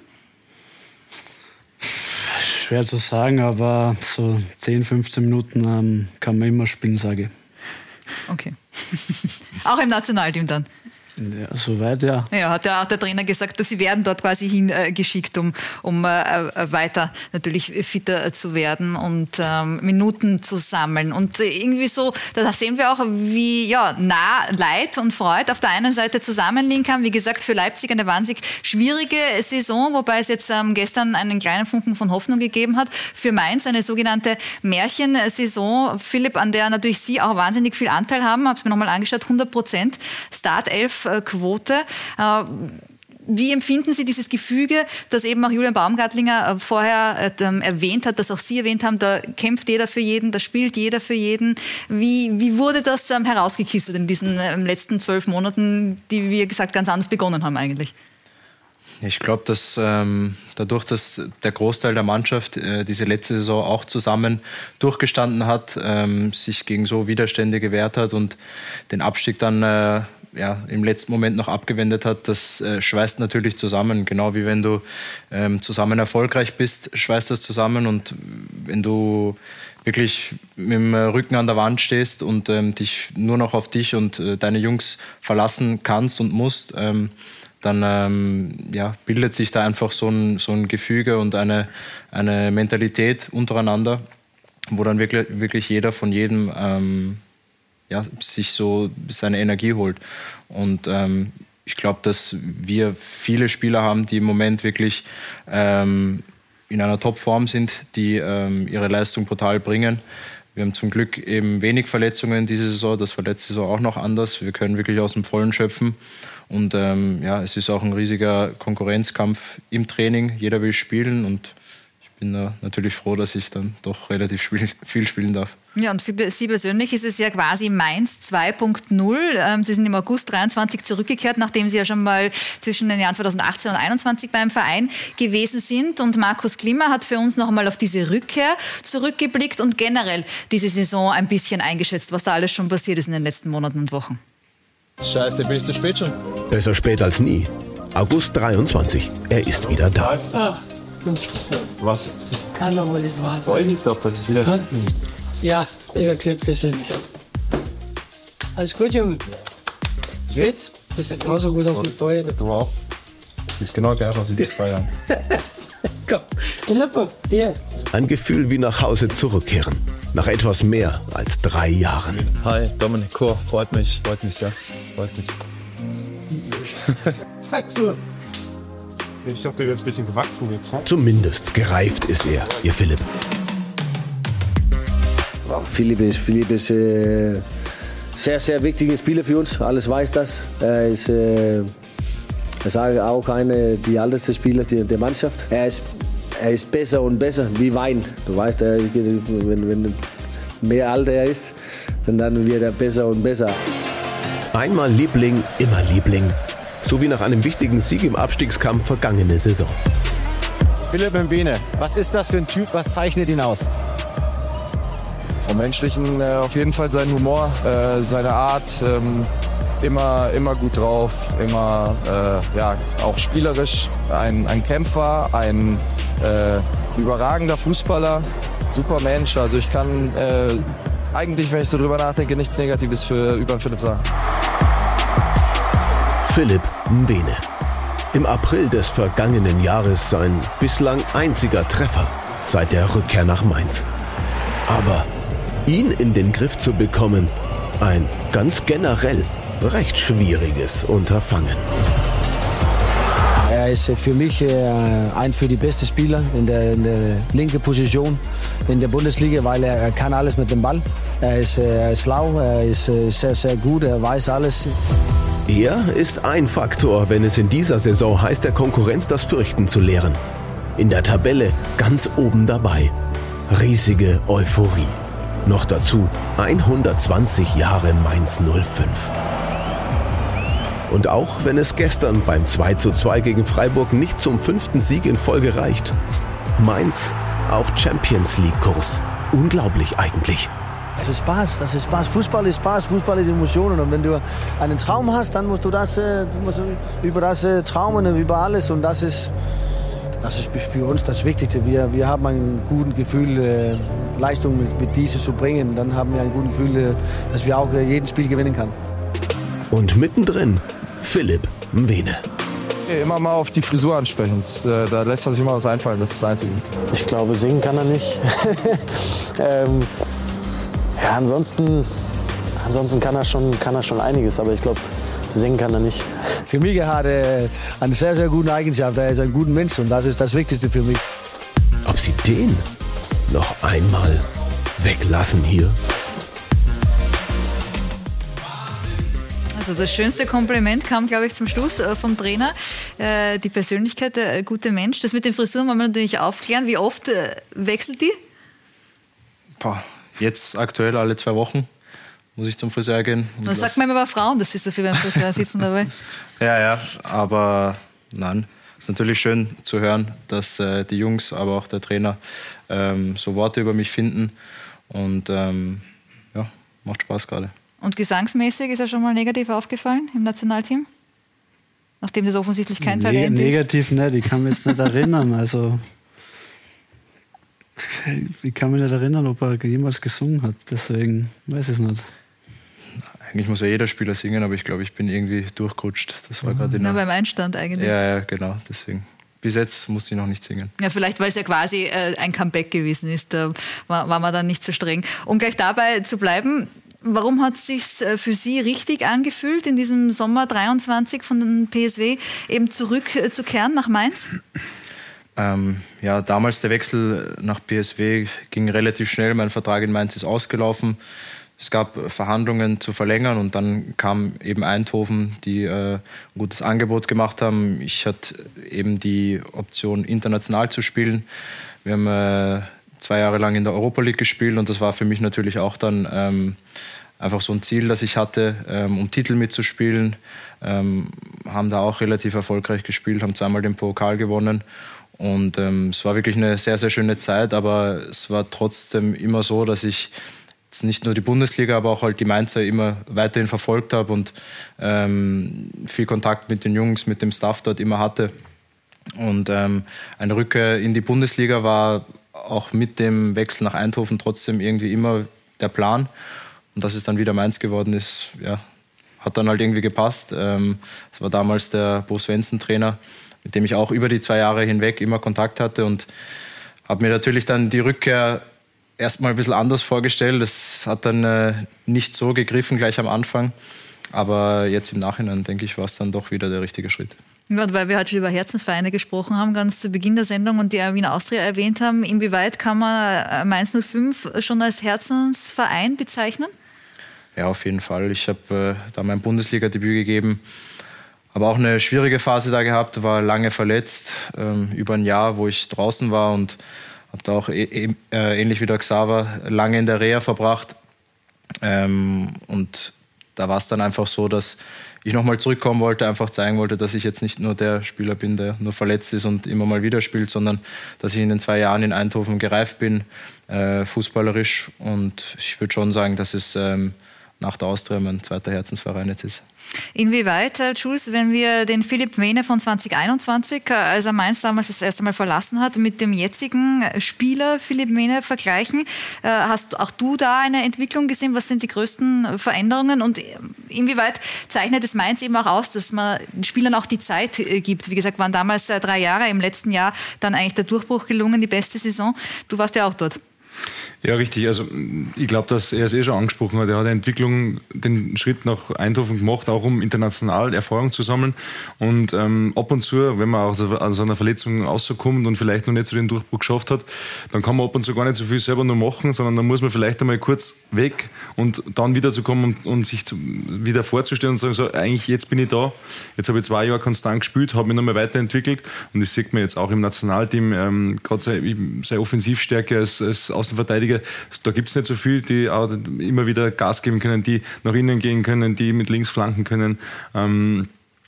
Schwer zu sagen, aber so zehn, fünfzehn Minuten ähm, kann man immer spielen, sage ich. Okay. Auch im Nationalteam dann? Ja, soweit, ja. Ja, hat ja auch der Trainer gesagt, dass sie werden dort quasi hingeschickt, um, um äh, weiter natürlich fitter zu werden und ähm, Minuten zu sammeln. Und irgendwie so, da sehen wir auch, wie ja, nah Leid und Freude auf der einen Seite zusammenliegen kann. Wie gesagt, für Leipzig eine wahnsinnig schwierige Saison, wobei es jetzt ähm, gestern einen kleinen Funken von Hoffnung gegeben hat. Für Mainz eine sogenannte Märchensaison. Philipp, an der natürlich Sie auch wahnsinnig viel Anteil haben. Ich habe es mir nochmal angeschaut, hundert Prozent Startelf Quote. Wie empfinden Sie dieses Gefüge, das eben auch Julian Baumgartlinger vorher äh, erwähnt hat, das auch Sie erwähnt haben, da kämpft jeder für jeden, da spielt jeder für jeden. Wie, wie wurde das ähm, herausgekitzelt in diesen äh, letzten zwölf Monaten, die, wie gesagt, ganz anders begonnen haben eigentlich? Ich glaube, dass ähm, dadurch, dass der Großteil der Mannschaft äh, diese letzte Saison auch zusammen durchgestanden hat, ähm, sich gegen so Widerstände gewehrt hat und den Abstieg dann äh, ja, im letzten Moment noch abgewendet hat, das äh, schweißt natürlich zusammen. Genau wie wenn du ähm, zusammen erfolgreich bist, schweißt das zusammen. Und wenn du wirklich mit dem Rücken an der Wand stehst und ähm, dich nur noch auf dich und äh, deine Jungs verlassen kannst und musst, ähm, dann ähm, ja, bildet sich da einfach so ein, so ein Gefüge und eine, eine Mentalität untereinander, wo dann wirklich, wirklich jeder von jedem ähm, ja, sich so seine Energie holt. Und ähm, ich glaube, dass wir viele Spieler haben, die im Moment wirklich ähm, in einer Topform sind, die ähm, ihre Leistung brutal bringen. Wir haben zum Glück eben wenig Verletzungen diese Saison, das war letzte Saison auch noch anders. Wir können wirklich aus dem Vollen schöpfen. Und ähm, ja, es ist auch ein riesiger Konkurrenzkampf im Training. Jeder will spielen und ich bin da natürlich froh, dass ich dann doch relativ spiel, viel spielen darf. Ja, und für Sie persönlich ist es ja quasi Mainz zwei Punkt null. Sie sind im August dreiundzwanzig zurückgekehrt, nachdem Sie ja schon mal zwischen den Jahren zweitausendachtzehn und einundzwanzig beim Verein gewesen sind. Und Markus Klimmer hat für uns noch einmal auf diese Rückkehr zurückgeblickt und generell diese Saison ein bisschen eingeschätzt, was da alles schon passiert ist in den letzten Monaten und Wochen. Scheiße, bin ich zu spät schon? Besser spät als nie. August dreiundzwanzig. Er ist wieder da. Was? Kann doch mal nicht wahr sein. Soll nichts doch passieren. Ja, ich erkläre persönlich. Alles gut, Junge? Geht's? Das ist genauso gut auf die Feuer. Du auch. Das ist genau gleich, was ich dich feiern. Komm, Lippe, hier. Ein Gefühl wie nach Hause zurückkehren. Nach etwas mehr als drei Jahren. Hi, Dominik Koch. Freut mich, freut mich sehr. Freut mich. Axel. Ich dachte, der ist ein bisschen gewachsen jetzt. Ne? Zumindest gereift ist er, ihr Philipp. Philipp ist, Philipp ist äh, sehr, sehr wichtiger Spieler für uns. Alles weiß das. Er ist, äh, ich sage auch einer der ältesten Spieler der Mannschaft. Er ist, er ist besser und besser wie Wein. Du weißt, er, wenn, wenn mehr Alter er ist, dann wird er besser und besser. Einmal Liebling, immer Liebling. So wie nach einem wichtigen Sieg im Abstiegskampf vergangene Saison. Philipp Mbene, was ist das für ein Typ? Was zeichnet ihn aus? Vom Menschlichen äh, auf jeden Fall sein Humor, äh, seine Art, ähm, immer, immer gut drauf, immer äh, ja, auch spielerisch, ein, ein Kämpfer, ein äh, überragender Fußballer, super Mensch. Also ich kann äh, eigentlich, wenn ich so drüber nachdenke, nichts Negatives für über Philipp sagen. Philipp Mbene. Im April des vergangenen Jahres sein bislang einziger Treffer seit der Rückkehr nach Mainz. Aber ihn in den Griff zu bekommen, ein ganz generell recht schwieriges Unterfangen. Er ist für mich ein für die besten Spieler in der, in der linken Position in der Bundesliga, weil er, er kann alles mit dem Ball. Er ist, er ist schlau, er ist sehr, sehr gut, er weiß alles. Er ist ein Faktor, wenn es in dieser Saison heißt, der Konkurrenz das Fürchten zu lehren. In der Tabelle ganz oben dabei. Riesige Euphorie. Noch dazu hundertzwanzig Jahre Mainz null fünf. Und auch wenn es gestern beim zwei zu zwei gegen Freiburg nicht zum fünften Sieg in Folge reicht, Mainz auf Champions League-Kurs. Unglaublich eigentlich. Das ist Spaß, das ist Spaß. Fußball ist Spaß, Fußball ist Emotionen. Und wenn du einen Traum hast, dann musst du das äh, musst du über das äh, traumen, über alles. Und das ist, das ist für uns das Wichtigste. Wir, wir haben ein gutes Gefühl, äh, Leistung mit, mit diese zu bringen. Dann haben wir ein gutes Gefühl, äh, dass wir auch äh, jedes Spiel gewinnen können. Und mittendrin Philipp Mbene. Immer mal auf die Frisur ansprechen. Das, äh, da lässt er sich immer was einfallen. Das ist das Einzige. Ich glaube, singen kann er nicht. ähm, Ja, ansonsten, ansonsten kann er schon, kann er schon einiges, aber ich glaube, singen kann er nicht. Für mich hat er eine sehr, sehr gute Eigenschaft. Er ist ein guter Mensch und das ist das Wichtigste für mich. Ob sie den noch einmal weglassen hier? Also das schönste Kompliment kam, glaube ich, zum Schluss vom Trainer. Äh, die Persönlichkeit, der gute Mensch. Das mit den Frisuren wollen wir natürlich aufklären. Wie oft äh, wechselt die? Boah, jetzt aktuell alle zwei Wochen muss ich zum Friseur gehen. Das sagt man immer bei Frauen, dass sie so viel beim Friseur sitzen dabei. Ja, ja, aber nein. Es ist natürlich schön zu hören, dass äh, die Jungs, aber auch der Trainer ähm, so Worte über mich finden. Und ähm, ja, macht Spaß gerade. Und gesangsmäßig ist er schon mal negativ aufgefallen im Nationalteam? Nachdem das offensichtlich kein Ne- Talent ist. Negativ nicht, ich kann mich jetzt nicht erinnern. Also, ich kann mich nicht erinnern, ob er jemals gesungen hat. Deswegen weiß ich es nicht. Eigentlich muss ja jeder Spieler singen, aber ich glaube, ich bin irgendwie durchgerutscht. Das war gerade in Nur der... beim Einstand eigentlich. Ja, ja, genau, deswegen. Bis jetzt musste ich noch nicht singen. Ja, vielleicht, weil es ja quasi äh, ein Comeback gewesen ist, da war, war man dann nicht so streng. Um gleich dabei zu bleiben, warum hat es sich äh, für Sie richtig angefühlt, in diesem Sommer dreiundzwanzig von den P S V eben zurückzukehren äh, nach Mainz? Ähm, ja, damals der Wechsel nach P S V ging relativ schnell. Mein Vertrag in Mainz ist ausgelaufen. Es gab Verhandlungen zu verlängern und dann kam eben Eindhoven, die äh, ein gutes Angebot gemacht haben. Ich hatte eben die Option, international zu spielen. Wir haben äh, zwei Jahre lang in der Europa League gespielt und das war für mich natürlich auch dann ähm, einfach so ein Ziel, das ich hatte, ähm, um Titel mitzuspielen. Ähm, haben da auch relativ erfolgreich gespielt, haben zweimal den Pokal gewonnen. Und ähm, es war wirklich eine sehr, sehr schöne Zeit, aber es war trotzdem immer so, dass ich jetzt nicht nur die Bundesliga, aber auch halt die Mainzer immer weiterhin verfolgt habe und ähm, viel Kontakt mit den Jungs, mit dem Staff dort immer hatte. Und ähm, eine Rückkehr in die Bundesliga war auch mit dem Wechsel nach Eindhoven trotzdem irgendwie immer der Plan. Und dass es dann wieder Mainz geworden ist, ja, hat dann halt irgendwie gepasst. Ähm, das war damals der Bo Svensson-Trainer, mit dem ich auch über die zwei Jahre hinweg immer Kontakt hatte und habe mir natürlich dann die Rückkehr erstmal ein bisschen anders vorgestellt. Das hat dann äh, nicht so gegriffen gleich am Anfang. Aber jetzt im Nachhinein, denke ich, war es dann doch wieder der richtige Schritt. Ja, und weil wir heute schon über Herzensvereine gesprochen haben, ganz zu Beginn der Sendung und die Wiener Austria erwähnt haben, inwieweit kann man Mainz null fünf schon als Herzensverein bezeichnen? Ja, auf jeden Fall. Ich habe äh, da mein Bundesliga-Debüt gegeben. Aber auch eine schwierige Phase da gehabt, war lange verletzt, ähm, über ein Jahr, wo ich draußen war und habe da auch äh, äh, ähnlich wie der Xaver lange in der Reha verbracht. Ähm, und da war es dann einfach so, dass ich nochmal zurückkommen wollte, einfach zeigen wollte, dass ich jetzt nicht nur der Spieler bin, der nur verletzt ist und immer mal wieder spielt, sondern dass ich in den zwei Jahren in Eindhoven gereift bin, äh, fußballerisch. Und ich würde schon sagen, dass es ähm, nach der Austria mein zweiter Herzensverein jetzt ist. Inwieweit, Herr Jules, wenn wir den Philipp Mehne von zwanzig einundzwanzig, als er Mainz damals das erste Mal verlassen hat, mit dem jetzigen Spieler Philipp Mehne vergleichen, hast auch du da eine Entwicklung gesehen? Was sind die größten Veränderungen und inwieweit zeichnet es Mainz eben auch aus, dass man den Spielern auch die Zeit gibt? Wie gesagt, waren damals drei Jahre, im letzten Jahr dann eigentlich der Durchbruch gelungen, die beste Saison. Du warst ja auch dort. Ja, richtig. Also ich glaube, dass er es eh schon angesprochen hat. Er hat eine Entwicklung, den Schritt nach Eindhoven gemacht, auch um international Erfahrung zu sammeln. Und ähm, ab und zu, wenn man aus so einer Verletzung rauskommt und vielleicht noch nicht so den Durchbruch geschafft hat, dann kann man ab und zu gar nicht so viel selber nur machen, sondern dann muss man vielleicht einmal kurz weg und dann wieder zu kommen und, und sich zu, wieder vorzustellen und sagen, so, eigentlich jetzt bin ich da, jetzt habe ich zwei Jahre konstant gespielt, habe mich nochmal weiterentwickelt und das sieht man jetzt auch im Nationalteam, ähm, gerade seine, seine Offensivstärke als, als Außenverteidiger, da gibt es nicht so viel, die auch immer wieder Gas geben können, die nach innen gehen können, die mit links flanken können. Ähm,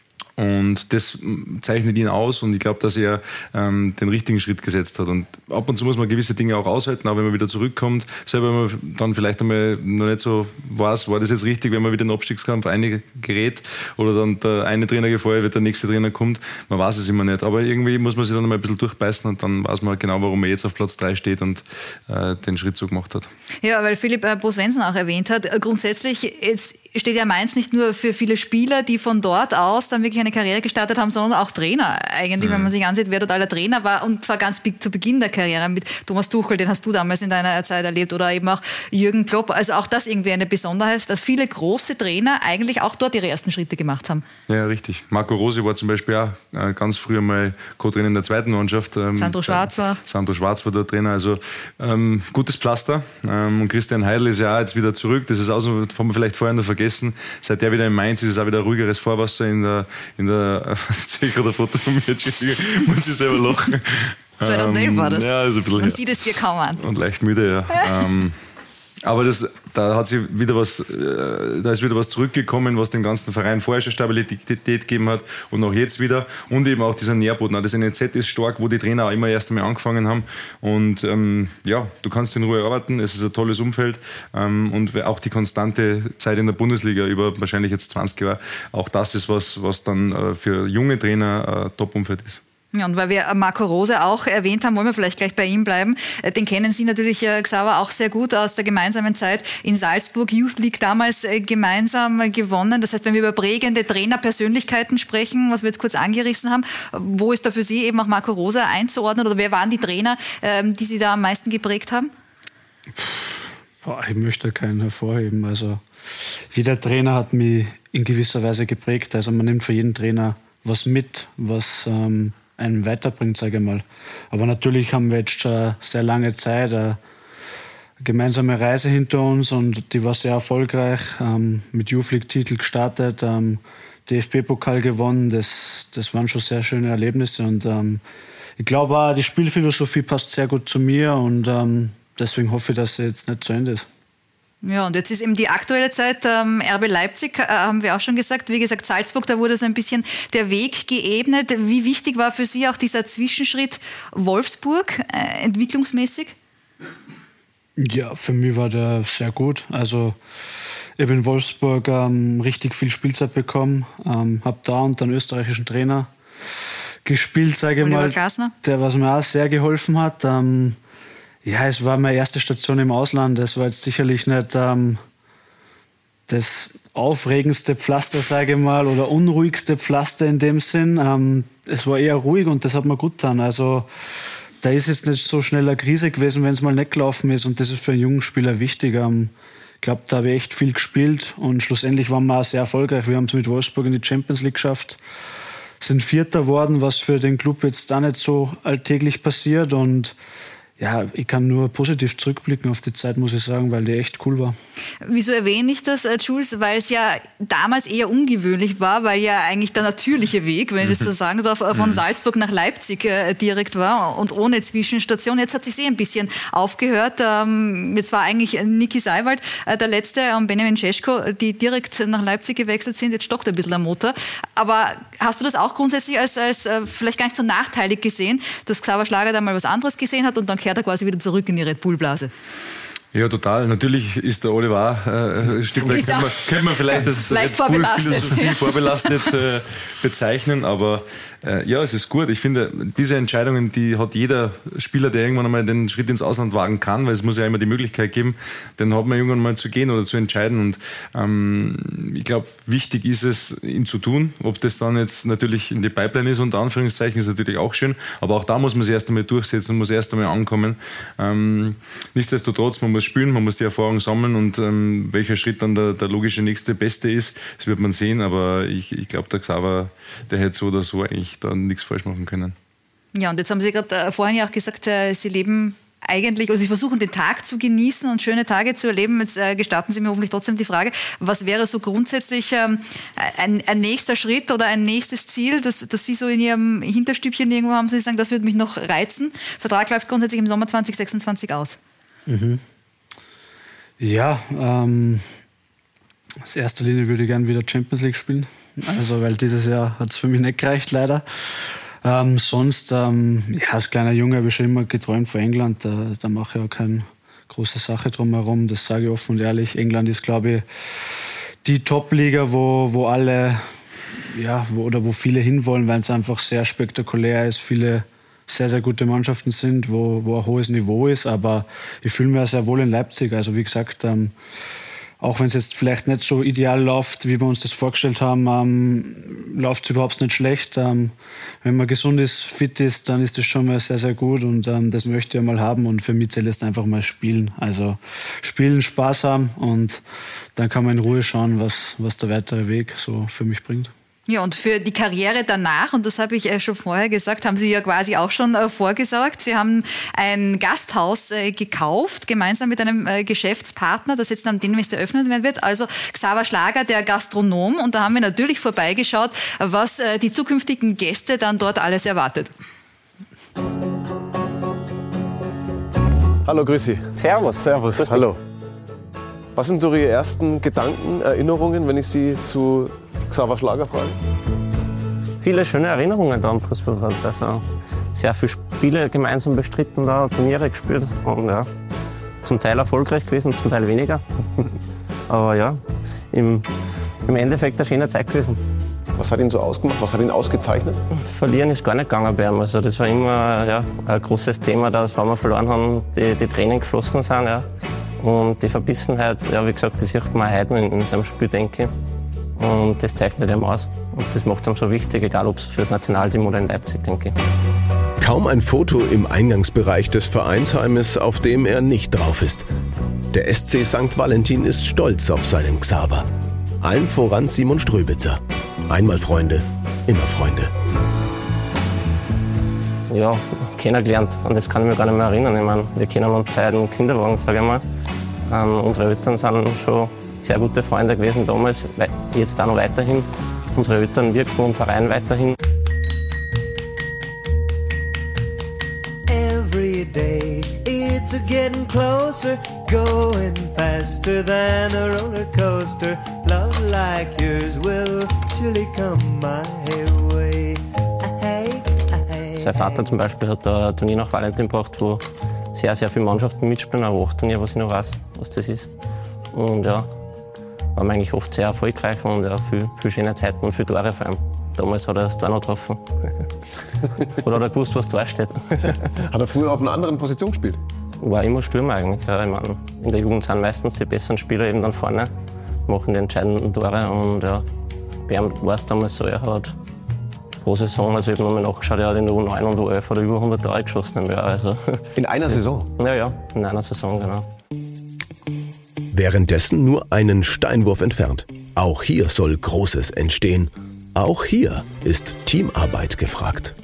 Und das zeichnet ihn aus und ich glaube, dass er ähm, den richtigen Schritt gesetzt hat. Und ab und zu muss man gewisse Dinge auch aushalten, auch wenn man wieder zurückkommt. Selber wenn man dann vielleicht einmal noch nicht so weiß, war das jetzt richtig, wenn man wieder in den Abstiegskampf gerät oder dann der eine Trainer gefeuert wird, der nächste Trainer kommt. Man weiß es immer nicht. Aber irgendwie muss man sich dann mal ein bisschen durchbeißen und dann weiß man halt genau, warum er jetzt auf Platz drei steht und äh, den Schritt so gemacht hat. Ja, weil Philipp äh, Bo Svensson auch erwähnt hat, grundsätzlich jetzt steht ja Mainz nicht nur für viele Spieler, die von dort aus dann wirklich eine Karriere gestartet haben, sondern auch Trainer eigentlich, mhm. wenn man sich ansieht, wer dort aller Trainer war. Und zwar ganz zu Beginn der Karriere mit Thomas Tuchel, den hast du damals in deiner Zeit erlebt, oder eben auch Jürgen Klopp. Also auch das irgendwie eine Besonderheit, dass viele große Trainer eigentlich auch dort ihre ersten Schritte gemacht haben. Ja, richtig. Marco Rose war zum Beispiel auch ganz früher mal Co-Trainer in der zweiten Mannschaft. Sandro Schwarz war. Sandro Schwarz war der Trainer. Also ähm, gutes Pflaster. Ähm, und Christian Heidel ist ja auch jetzt wieder zurück. Das ist auch so, haben wir vielleicht vorher noch vergessen. Seit der wieder in Mainz ist, ist auch wieder ein ruhigeres Vorwasser in der, in der, jetzt sehe ich gerade ein Foto von mir, muss ich selber lachen. zweitausendelf ähm, war das. Ja, also ein bisschen, man ja. sieht es dir kaum an. Und leicht müde, ja. ähm, aber das, da hat sich wieder was, äh, da ist wieder was zurückgekommen, was dem ganzen Verein vorher schon Stabilität gegeben hat und auch jetzt wieder. Und eben auch dieser Nährboden. Das N L Z ist stark, wo die Trainer auch immer erst einmal angefangen haben. Und ähm, ja, du kannst in Ruhe arbeiten, es ist ein tolles Umfeld. Ähm, und auch die konstante Zeit in der Bundesliga über wahrscheinlich jetzt zwanzig Jahre, auch das ist was, was dann äh, für junge Trainer äh, Top-Umfeld ist. Ja, und weil wir Marco Rose auch erwähnt haben, wollen wir vielleicht gleich bei ihm bleiben. Den kennen Sie natürlich, Xaver, auch sehr gut aus der gemeinsamen Zeit in Salzburg. Youth League damals gemeinsam gewonnen. Das heißt, wenn wir über prägende Trainerpersönlichkeiten sprechen, was wir jetzt kurz angerissen haben, wo ist da für Sie eben auch Marco Rose einzuordnen? Oder wer waren die Trainer, die Sie da am meisten geprägt haben? Boah, ich möchte keinen hervorheben. Also jeder Trainer hat mich in gewisser Weise geprägt. Also man nimmt für jeden Trainer was mit, was ähm, einen weiterbringt, sage ich mal. Aber natürlich haben wir jetzt schon sehr lange Zeit eine gemeinsame Reise hinter uns und die war sehr erfolgreich. Ähm, mit Youth League-Titel gestartet, ähm, D F B-Pokal gewonnen. Das, das waren schon sehr schöne Erlebnisse und ähm, ich glaube auch, die Spielphilosophie passt sehr gut zu mir und ähm, deswegen hoffe ich, dass sie jetzt nicht zu Ende ist. Ja, und jetzt ist eben die aktuelle Zeit, ähm, R B Leipzig, äh, haben wir auch schon gesagt. Wie gesagt, Salzburg, da wurde so ein bisschen der Weg geebnet. Wie wichtig war für Sie auch dieser Zwischenschritt Wolfsburg, äh, entwicklungsmäßig? Ja, für mich war der sehr gut. Also ich habe in Wolfsburg ähm, richtig viel Spielzeit bekommen, ähm, habe da unter einem österreichischen Trainer gespielt, sage ich mal, Glasner, der was mir auch sehr geholfen hat. Ähm, Ja, es war meine erste Station im Ausland. Das war jetzt sicherlich nicht ähm, das aufregendste Pflaster, sage ich mal, oder unruhigste Pflaster in dem Sinn. Ähm, es war eher ruhig und das hat mir gut getan. Also da ist jetzt nicht so schnell eine Krise gewesen, wenn es mal nicht gelaufen ist. Und das ist für einen jungen Spieler wichtig. Ähm, ich glaube, da habe ich echt viel gespielt und schlussendlich waren wir auch sehr erfolgreich. Wir haben es mit Wolfsburg in die Champions League geschafft, sind Vierter geworden, was für den Club jetzt da nicht so alltäglich passiert. Und ja, ich kann nur positiv zurückblicken auf die Zeit, muss ich sagen, weil die echt cool war. Wieso erwähne ich das, Jules? Weil es ja damals eher ungewöhnlich war, weil ja eigentlich der natürliche Weg, wenn ich das so sagen darf, von Salzburg nach Leipzig äh, direkt war und ohne Zwischenstation. Jetzt hat sich eh ein bisschen aufgehört. Ähm, jetzt war eigentlich Niki Seiwald äh, der Letzte und Benjamin Šeško, die direkt nach Leipzig gewechselt sind. Jetzt stockt ein bisschen der Motor. Aber hast du das auch grundsätzlich als, als äh, vielleicht gar nicht so nachteilig gesehen, dass Xaver Schlager da mal was anderes gesehen hat und dann kehrt er quasi wieder zurück in die Red Bull-Blase? Ja, total. Natürlich ist der Oliver äh, ein Stück weit, könnte man, könnte man vielleicht das Red Bull-Philosophie vorbelastet äh, bezeichnen, aber äh, ja, es ist gut. Ich finde, diese Entscheidungen, die hat jeder Spieler, der irgendwann einmal den Schritt ins Ausland wagen kann, weil es muss ja immer die Möglichkeit geben, dann hat man irgendwann mal zu gehen oder zu entscheiden und ähm, ich glaube, wichtig ist es, ihn zu tun. Ob das dann jetzt natürlich in die Pipeline ist, unter Anführungszeichen, ist natürlich auch schön, aber auch da muss man sich erst einmal durchsetzen und muss erst einmal ankommen. Ähm, nichtsdestotrotz, man muss spielen, man muss die Erfahrung sammeln und ähm, welcher Schritt dann der, der logische nächste Beste ist, das wird man sehen, aber ich, ich glaube, der Xaver, der hätte so oder so eigentlich da nichts falsch machen können. Ja, und jetzt haben Sie gerade äh, vorhin ja auch gesagt, äh, Sie leben eigentlich, also Sie versuchen den Tag zu genießen und schöne Tage zu erleben. Jetzt äh, gestatten Sie mir hoffentlich trotzdem die Frage, was wäre so grundsätzlich ähm, ein, ein nächster Schritt oder ein nächstes Ziel, das, das Sie so in Ihrem Hinterstübchen irgendwo haben, Sie sagen, das würde mich noch reizen. Vertrag läuft grundsätzlich im Sommer zwanzig sechsundzwanzig aus. Mhm. Ja, ähm, als erster Linie würde ich gerne wieder Champions League spielen. Also, weil dieses Jahr hat es für mich nicht gereicht, leider. Ähm, sonst, ähm, ja, als kleiner Junge habe ich schon immer geträumt von England. Da, da mache ich auch keine große Sache drumherum. Das sage ich offen und ehrlich. England ist, glaube ich, die Top-Liga, wo, wo alle, ja, wo, oder wo viele hinwollen, weil es einfach sehr spektakulär ist. Viele sehr, sehr gute Mannschaften sind, wo, wo ein hohes Niveau ist. Aber ich fühle mich auch sehr wohl in Leipzig. Also, wie gesagt, ähm, auch wenn es jetzt vielleicht nicht so ideal läuft, wie wir uns das vorgestellt haben, ähm, läuft es überhaupt nicht schlecht. Ähm, wenn man gesund ist, fit ist, dann ist das schon mal sehr, sehr gut und ähm, das möchte ich mal haben und für mich zählt es einfach mal spielen. Also spielen, Spaß haben und dann kann man in Ruhe schauen, was, was der weitere Weg so für mich bringt. Ja, und für die Karriere danach, und das habe ich äh, schon vorher gesagt, haben Sie ja quasi auch schon äh, vorgesagt. Sie haben ein Gasthaus äh, gekauft, gemeinsam mit einem äh, Geschäftspartner, das jetzt am demnächst eröffnet werden wird. Also Xaver Schlager, der Gastronom. Und da haben wir natürlich vorbeigeschaut, was äh, die zukünftigen Gäste dann dort alles erwartet. Hallo, grüß Sie. Servus. Servus, Grüß hallo. Was sind so Ihre ersten Gedanken, Erinnerungen, wenn ich Sie zu Xaver Schlager frage? Viele schöne Erinnerungen da am Fußballplatz. Also sehr viele Spiele gemeinsam bestritten, da Turniere gespielt und ja, zum Teil erfolgreich gewesen, zum Teil weniger. Aber ja, im, im Endeffekt eine schöne Zeit gewesen. Was hat ihn so ausgemacht? Was hat ihn ausgezeichnet? Verlieren ist gar nicht gegangen bei ihm. Also das war immer ja, ein großes Thema, dass wenn wir verloren haben, die, die Tränen geflossen sind. Ja. Und die Verbissenheit, ja, wie gesagt, das sieht man heute in, in seinem Spiel, denke ich. Und das zeichnet ihn aus. Und das macht ihm so wichtig, egal ob es für das Nationalteam oder in Leipzig, denke ich. Kaum ein Foto im Eingangsbereich des Vereinsheimes, auf dem er nicht drauf ist. Der S C Sankt Valentin ist stolz auf seinen Xaver. Allen voran Simon Ströbitzer. Einmal Freunde, immer Freunde. Ja, kennengelernt. Und das kann ich mir gar nicht mehr erinnern. Ich meine, wir kennen uns seit dem Kinderwagen, sage ich mal. Ähm, unsere Eltern sind schon sehr gute Freunde gewesen damals, jetzt auch noch weiterhin. Unsere Eltern wirken im Verein weiterhin. Every day it's a getting closer, going faster than a roller coaster. Love like yours will surely come my way. Sein Vater zum Beispiel hat da ein Turnier nach Valentin gebracht, wo sehr, sehr viele Mannschaften mitspielen, ein Wachturnier, was ich noch weiß, was das ist. Und ja, waren wir eigentlich oft sehr erfolgreich und ja, viel, viel schöne Zeiten und viele Tore vor allem. Damals hat er das Tor noch getroffen. Oder hat er gewusst, was da steht. Hat er früher auf einer anderen Position gespielt? War immer Stürmer eigentlich. Ja, ich meine, in der Jugend sind meistens die besseren Spieler eben dann vorne, machen die entscheidenden Tore. Und ja, bei ihm war es damals so, er hat pro Saison, also ich habe nochmal nachgeschaut, er hat in der U neun und U elf oder über hundert Tore geschossen im Jahr. Also. In einer Saison? Ja, ja, in einer Saison, genau. Währenddessen nur einen Steinwurf entfernt. Auch hier soll Großes entstehen. Auch hier ist Teamarbeit gefragt.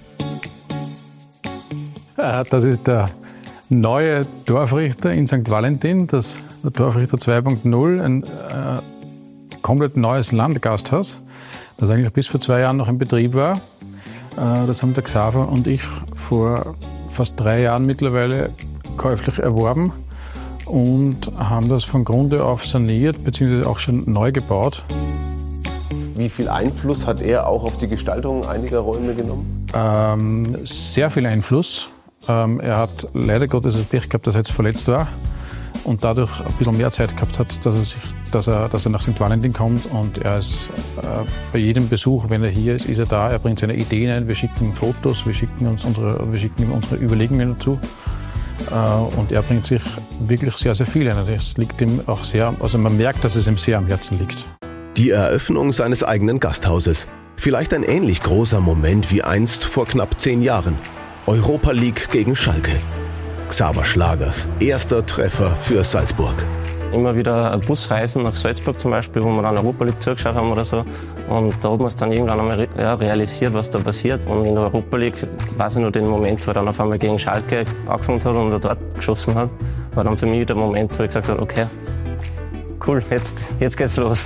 Das ist der neue Dorfrichter in Sankt Valentin, das der Dorfrichter zwei Punkt null, ein äh, komplett neues Landgasthaus, das eigentlich bis vor zwei Jahren noch in Betrieb war. Äh, das haben der Xaver und ich vor fast drei Jahren mittlerweile käuflich erworben und haben das von Grunde auf saniert bzw. auch schon neu gebaut. Wie viel Einfluss hat er auch auf die Gestaltung einiger Räume genommen? Ähm, sehr viel Einfluss. Ähm, er hat leider Gottes das Pech gehabt, dass er jetzt verletzt war und dadurch ein bisschen mehr Zeit gehabt hat, dass er, sich, dass er, dass er nach Sankt Valentin kommt. Und er ist äh, bei jedem Besuch, wenn er hier ist, ist er da. Er bringt seine Ideen ein, wir schicken Fotos, wir schicken, uns unsere, wir schicken ihm unsere Überlegungen dazu. Äh, und er bringt sich wirklich sehr, sehr viel ein. Also es liegt ihm auch sehr, also man merkt, dass es ihm sehr am Herzen liegt. Die Eröffnung seines eigenen Gasthauses. Vielleicht ein ähnlich großer Moment wie einst vor knapp zehn Jahren. Europa League gegen Schalke. Xaver Schlagers erster Treffer für Salzburg. Immer wieder Busreisen nach Salzburg zum Beispiel, wo wir dann Europa League zugeschaut haben oder so. Und da hat man es dann irgendwann einmal ja, realisiert, was da passiert. Und in der Europa League weiß ich noch den Moment, wo er dann auf einmal gegen Schalke angefangen hat und er dort geschossen hat. War dann für mich der Moment, wo ich gesagt habe, okay, cool, jetzt, jetzt geht's los.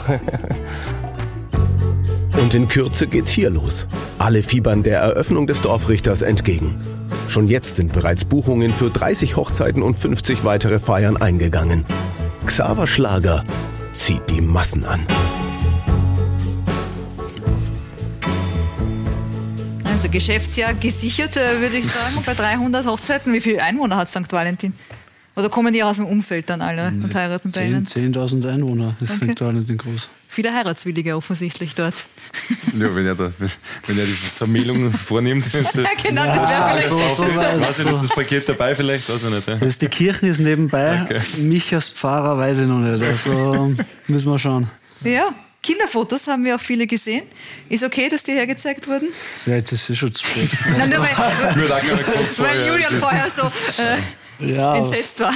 Und in Kürze geht's hier los. Alle fiebern der Eröffnung des Dorfrichters entgegen. Schon jetzt sind bereits Buchungen für dreißig Hochzeiten und fünfzig weitere Feiern eingegangen. Xaver Schlager zieht die Massen an. Also Geschäftsjahr gesichert, würde ich sagen, bei dreihundert Hochzeiten. Wie viele Einwohner hat Sankt Valentin? Oder kommen die aus dem Umfeld dann alle und heiraten bei Ihnen? zehntausend Einwohner ist okay. Sankt Valentin groß. Viele Heiratswillige offensichtlich dort. Ja, wenn er, da, wenn er die Vermählung vornimmt. Ja, genau, das wäre vielleicht... So, so, weiß ich, ist das Paket dabei vielleicht? Weiß ich nicht. Ja. Das die Kirche ist nebenbei. Okay. Mich als Pfarrer weiß ich noch nicht. Also müssen wir schauen. Ja, Kinderfotos haben wir auch viele gesehen. Ist okay, dass die hergezeigt wurden? Ja, das ist schon zu spät. Nein, nur weil, nur da weil Julian vorher so äh, ja. entsetzt war.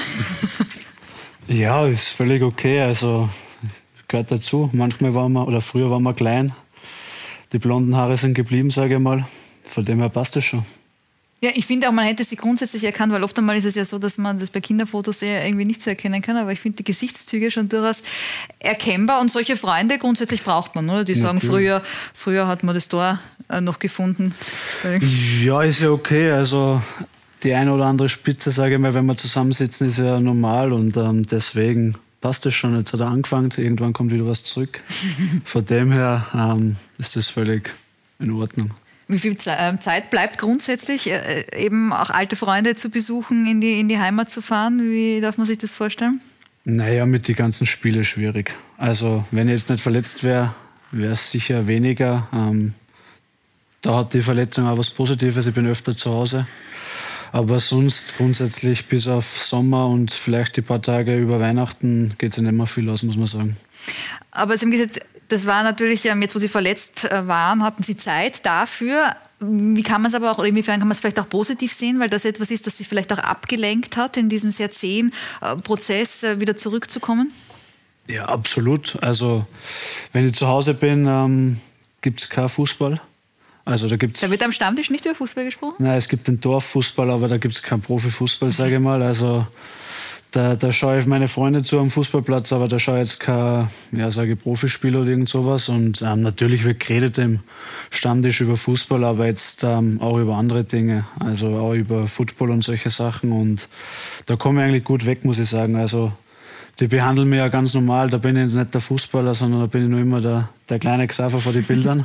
Ja, ist völlig okay. Also gehört dazu. Manchmal waren wir, oder früher waren wir klein. Die blonden Haare sind geblieben, sage ich mal. Von dem her passt das schon. Ja, ich finde auch, man hätte sie grundsätzlich erkannt, weil oft einmal ist es ja so, dass man das bei Kinderfotos eher irgendwie nicht so erkennen kann, aber ich finde die Gesichtszüge schon durchaus erkennbar und solche Freunde grundsätzlich braucht man, oder? Die sagen, früher, früher hat man das Tor äh, noch gefunden. Ja, ist ja okay, also die eine oder andere Spitze, sage ich mal, wenn wir zusammensitzen, ist ja normal und ähm, deswegen passt das schon. Jetzt hat er angefangen, irgendwann kommt wieder was zurück. Von dem her ähm, ist das völlig in Ordnung. Wie viel Zeit bleibt grundsätzlich, äh, eben auch alte Freunde zu besuchen, in die, in die Heimat zu fahren? Wie darf man sich das vorstellen? Naja, mit den ganzen Spielen schwierig. Also wenn ich jetzt nicht verletzt wäre, wäre es sicher weniger. Ähm, da hat die Verletzung auch was Positives, ich bin öfter zu Hause. Aber sonst grundsätzlich bis auf Sommer und vielleicht die paar Tage über Weihnachten geht es ja nicht mehr viel aus, muss man sagen. Aber Sie haben gesagt, das war natürlich, jetzt wo Sie verletzt waren, hatten Sie Zeit dafür. Wie kann man es aber auch, oder inwiefern kann man es vielleicht auch positiv sehen, weil das etwas ist, das Sie vielleicht auch abgelenkt hat, in diesem sehr zähen Prozess wieder zurückzukommen? Ja, absolut. Also wenn ich zu Hause bin, ähm, gibt es keinen Fußball. Also, da, gibt's, da wird am Stammtisch nicht über Fußball gesprochen? Nein, es gibt den Dorffußball, aber da gibt es keinen Profifußball, sage ich mal. Also Da, da schaue ich meine Freunde zu am Fußballplatz, aber da schaue ich jetzt kein, ja, sage ich, Profispiel oder irgend sowas. Und ähm, natürlich wird geredet im Stammtisch über Fußball, aber jetzt ähm, auch über andere Dinge, also auch über Football und solche Sachen. Und da komme ich eigentlich gut weg, muss ich sagen. Also die behandeln mich ja ganz normal. Da bin ich jetzt nicht der Fußballer, sondern da bin ich nur immer der, der kleine Xaver vor den Bildern.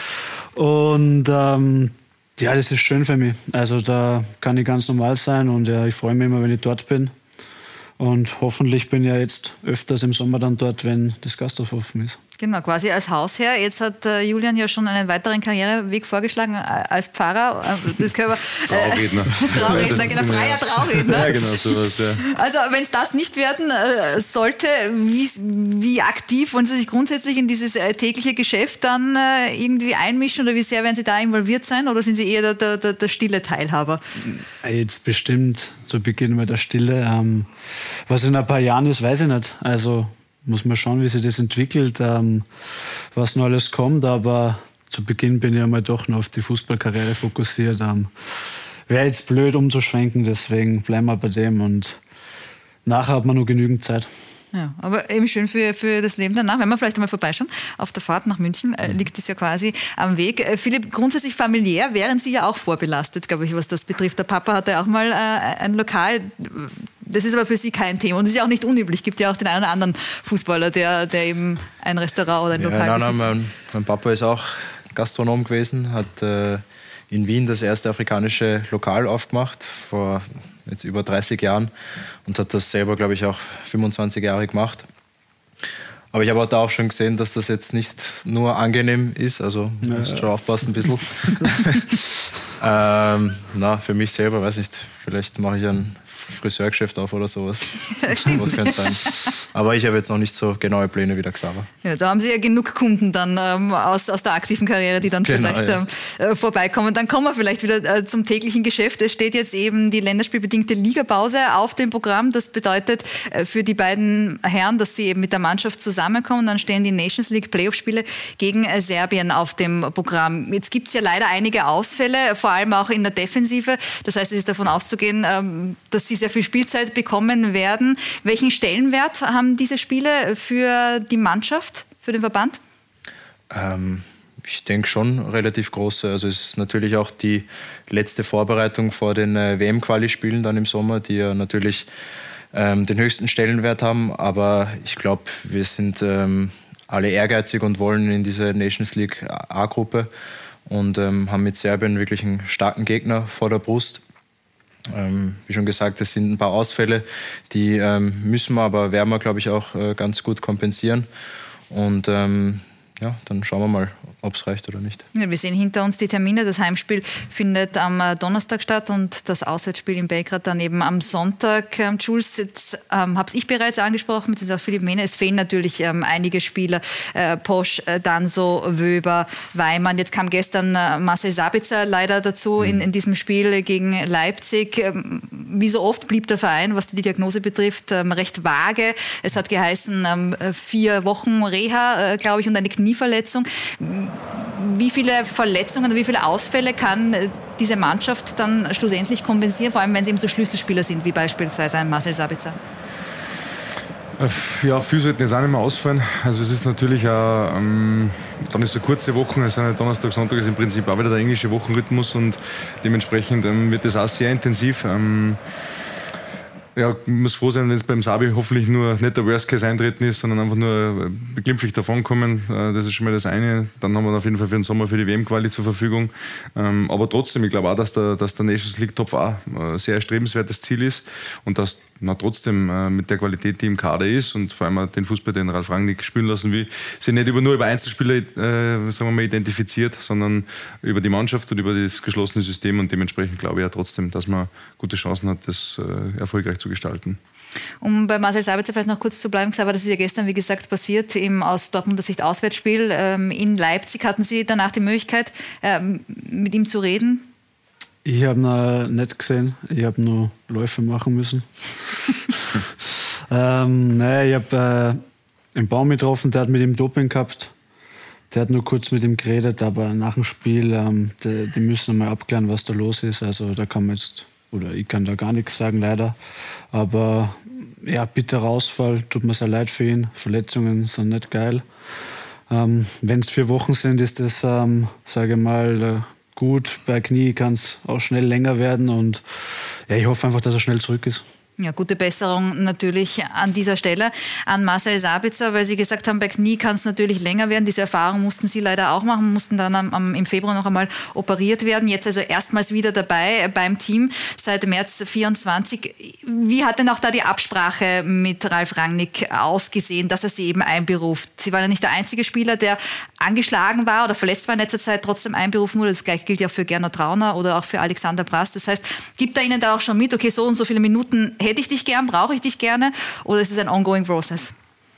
Und ähm, ja, das ist schön für mich. Also da kann ich ganz normal sein und ja, ich freue mich immer, wenn ich dort bin. Und hoffentlich bin ich ja jetzt öfters im Sommer dann dort, wenn das Gasthof offen ist. Genau, quasi als Hausherr. Jetzt hat äh, Julian ja schon einen weiteren Karriereweg vorgeschlagen äh, als Pfarrer. Äh, das können wir, äh, Trauredner. Trauredner, genau, freier Trauredner. Ja, genau, sowas, ja. Also wenn es das nicht werden äh, sollte, wie, wie aktiv wollen Sie sich grundsätzlich in dieses äh, tägliche Geschäft dann äh, irgendwie einmischen oder wie sehr werden Sie da involviert sein oder sind Sie eher der, der, der, der stille Teilhaber? Jetzt bestimmt zu Beginn mit der Stille. Ähm, was in ein paar Jahren ist, weiß ich nicht. Also muss man schauen, wie sich das entwickelt, ähm, was noch alles kommt. Aber zu Beginn bin ich einmal doch noch auf die Fußballkarriere fokussiert. Ähm, Wäre jetzt blöd umzuschwenken, deswegen bleiben wir bei dem. Und nachher hat man noch genügend Zeit. Ja, aber eben schön für, für das Leben danach. Wenn wir vielleicht einmal vorbeischauen, auf der Fahrt nach München äh, liegt es ja quasi am Weg. Äh, Philipp, grundsätzlich familiär wären Sie ja auch vorbelastet, glaube ich, was das betrifft. Der Papa hatte auch mal äh, ein Lokal. Das ist aber für Sie kein Thema und das ist ja auch nicht unüblich. Es gibt ja auch den einen oder anderen Fußballer, der, der eben ein Restaurant oder ein Lokal ja, besitzt. Nein, nein, mein, mein Papa ist auch Gastronom gewesen, hat äh, in Wien das erste afrikanische Lokal aufgemacht, vor jetzt über dreißig Jahren und hat das selber, glaube ich, auch fünfundzwanzig Jahre gemacht. Aber ich habe da auch schon gesehen, dass das jetzt nicht nur angenehm ist, also ja, musst schon aufpassen ein bisschen. ähm, na, für mich selber, weiß nicht, vielleicht mache ich ein Friseurgeschäft auf oder sowas. Was könnte sein. Aber ich habe jetzt noch nicht so genaue Pläne wie der Xaver. Ja, da haben Sie ja genug Kunden dann ähm, aus, aus der aktiven Karriere, die dann genau, vielleicht ja. ähm, vorbeikommen. Dann kommen wir vielleicht wieder äh, zum täglichen Geschäft. Es steht jetzt eben die länderspielbedingte Ligapause auf dem Programm. Das bedeutet äh, für die beiden Herren, dass sie eben mit der Mannschaft zusammenkommen. Dann stehen die Nations League Playoff-Spiele gegen äh, Serbien auf dem Programm. Jetzt gibt es ja leider einige Ausfälle, vor allem auch in der Defensive. Das heißt, es ist davon auszugehen, ähm, dass sie sehr viel Spielzeit bekommen werden. Welchen Stellenwert haben diese Spiele für die Mannschaft, für den Verband? Ähm, ich denke schon relativ große. Also es ist natürlich auch die letzte Vorbereitung vor den äh, W M-Quali-Spielen dann im Sommer, die ja natürlich ähm, den höchsten Stellenwert haben. Aber ich glaube, wir sind ähm, alle ehrgeizig und wollen in diese Nations League A-Gruppe und ähm, haben mit Serbien wirklich einen starken Gegner vor der Brust. Ähm, wie schon gesagt, es sind ein paar Ausfälle, die ähm, müssen wir, aber werden wir, glaube ich, auch äh, ganz gut kompensieren. Und ähm, ja, dann schauen wir mal, ob es reicht oder nicht. Ja, wir sehen hinter uns die Termine. Das Heimspiel findet am Donnerstag statt und das Auswärtsspiel in Belgrad dann eben am Sonntag. Ähm, Jules, jetzt ähm, habe ich bereits angesprochen, beziehungsweise auch Philipp Mehne. Es fehlen natürlich ähm, einige Spieler. Äh, Posch, äh, Danso, Wöber, Weimann. Jetzt kam gestern äh, Marcel Sabitzer leider dazu mhm. in, in diesem Spiel gegen Leipzig. Ähm, wie so oft blieb der Verein, was die Diagnose betrifft, ähm, recht vage. Es hat geheißen, ähm, vier Wochen Reha, äh, glaube ich, und eine Knieverletzung. Wie viele Verletzungen, wie viele Ausfälle kann diese Mannschaft dann schlussendlich kompensieren, vor allem wenn sie eben so Schlüsselspieler sind, wie beispielsweise ein Marcel Sabitzer? Ja, viel sollten jetzt auch nicht mehr ausfallen. Also es ist natürlich auch, ähm, dann ist es eine kurze Woche, es sind Donnerstag, Sonntag ist im Prinzip auch wieder der englische Wochenrhythmus und dementsprechend ähm, wird das auch sehr intensiv. Ähm, Ja, ich muss froh sein, wenn es beim Sabi hoffentlich nur nicht der Worst Case eintreten ist, sondern einfach nur glimpflich davonkommen. Das ist schon mal das eine. Dann haben wir auf jeden Fall für den Sommer für die W M-Quali zur Verfügung. Aber trotzdem, ich glaube auch, dass der, dass der Nations League-Topf auch ein sehr erstrebenswertes Ziel ist und dass na, trotzdem mit der Qualität, die im Kader ist und vor allem auch den Fußball, den Ralf Rangnick spielen lassen will, sich nicht über, nur über Einzelspieler äh, sagen wir mal, identifiziert, sondern über die Mannschaft und über das geschlossene System und dementsprechend glaube ich ja trotzdem, dass man gute Chancen hat, das äh, erfolgreich zu gestalten. Um bei Marcel Sabitzer vielleicht noch kurz zu bleiben, aber das ist ja gestern, wie gesagt, passiert im aus Dortmunder Sicht Auswärtsspiel ähm, in Leipzig. Hatten Sie danach die Möglichkeit, ähm, mit ihm zu reden? Ich habe ihn nicht gesehen. Ich habe nur Läufe machen müssen. ähm, nein, ich habe äh, einen Baum getroffen, der hat mit ihm Doping gehabt. Der hat nur kurz mit ihm geredet, aber nach dem Spiel, ähm, die, die müssen mal abklären, was da los ist. Also da kann man jetzt, oder ich kann da gar nichts sagen, leider. Aber ja, bitterer Ausfall, tut mir sehr leid für ihn. Verletzungen sind nicht geil. Ähm, wenn es vier Wochen sind, ist das, ähm, sage ich mal, gut. Bei Knie kann es auch schnell länger werden und ja, ich hoffe einfach, dass er schnell zurück ist. Ja, gute Besserung natürlich an dieser Stelle an Marcel Sabitzer, weil Sie gesagt haben, bei Knie kann es natürlich länger werden. Diese Erfahrung mussten Sie leider auch machen, mussten dann am, am, im Februar noch einmal operiert werden. Jetzt also erstmals wieder dabei beim Team seit März vierundzwanzig. Wie hat denn auch da die Absprache mit Ralf Rangnick ausgesehen, dass er Sie eben einberuft? Sie waren ja nicht der einzige Spieler, der angeschlagen war oder verletzt war in letzter Zeit, trotzdem einberufen wurde. Das gleiche gilt ja auch für Gernot Trauner oder auch für Alexander Brass. Das heißt, gibt er Ihnen da auch schon mit, okay, so und so viele Minuten hätte ich dich gern, brauche ich dich gerne, oder ist es ein ongoing process?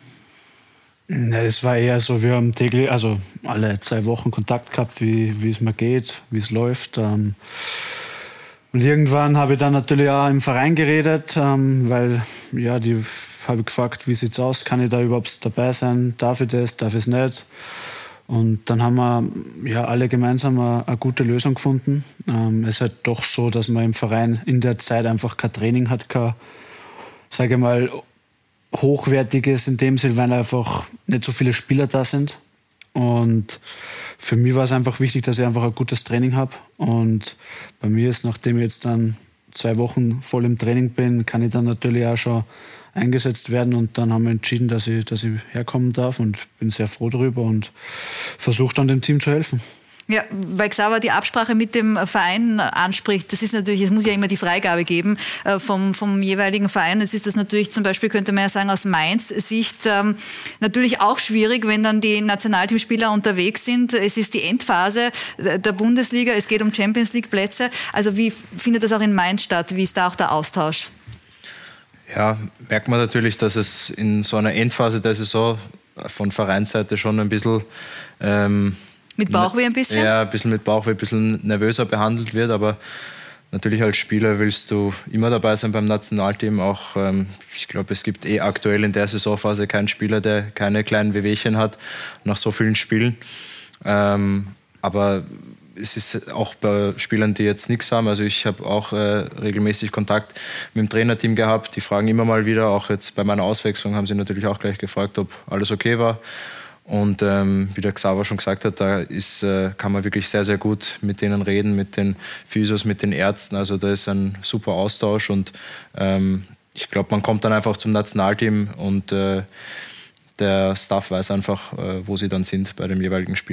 Ne, das war eher so, wir haben täglich, also alle zwei Wochen Kontakt gehabt, wie, wie es mir geht, wie es läuft. Und irgendwann habe ich dann natürlich auch im Verein geredet, weil ja, die habe ich gefragt, wie sieht's aus, kann ich da überhaupt dabei sein, darf ich das, darf ich es nicht? Und dann haben wir ja alle gemeinsam eine, eine gute Lösung gefunden. Ähm, es ist halt doch so, dass man im Verein in der Zeit einfach kein Training hat, kein, sage ich mal, hochwertiges in dem Sinne, weil einfach nicht so viele Spieler da sind. Und für mich war es einfach wichtig, dass ich einfach ein gutes Training habe. Und bei mir ist, nachdem ich jetzt dann zwei Wochen voll im Training bin, kann ich dann natürlich auch schon eingesetzt werden und dann haben wir entschieden, dass ich, dass ich herkommen darf und bin sehr froh darüber und versuche dann dem Team zu helfen. Ja, weil Xaver die Absprache mit dem Verein anspricht, das ist natürlich, es muss ja immer die Freigabe geben äh, vom, vom jeweiligen Verein. Jetzt ist das natürlich zum Beispiel, könnte man ja sagen, aus Mainz Sicht ähm, natürlich auch schwierig, wenn dann die Nationalteamspieler unterwegs sind. Es ist die Endphase der Bundesliga, es geht um Champions League Plätze. Also wie findet das auch in Mainz statt? Wie ist da auch der Austausch? Ja, merkt man natürlich, dass es in so einer Endphase der Saison von Vereinsseite schon ein bisschen ähm, mit Bauchweh ein bisschen? Ja, ein bisschen mit Bauchweh, ein bisschen nervöser behandelt wird, aber natürlich als Spieler willst du immer dabei sein beim Nationalteam. Auch, ähm, ich glaube, es gibt eh aktuell in der Saisonphase keinen Spieler, der keine kleinen Wehwehchen hat nach so vielen Spielen. Ähm, aber es ist auch bei Spielern, die jetzt nichts haben. Also ich habe auch äh, regelmäßig Kontakt mit dem Trainerteam gehabt. Die fragen immer mal wieder, auch jetzt bei meiner Auswechslung haben sie natürlich auch gleich gefragt, ob alles okay war. Und ähm, wie der Xaver schon gesagt hat, da ist, äh, kann man wirklich sehr, sehr gut mit denen reden, mit den Physios, mit den Ärzten. Also da ist ein super Austausch und ähm, ich glaube, man kommt dann einfach zum Nationalteam und äh, der Staff weiß einfach, äh, wo sie dann sind bei dem jeweiligen Spieler.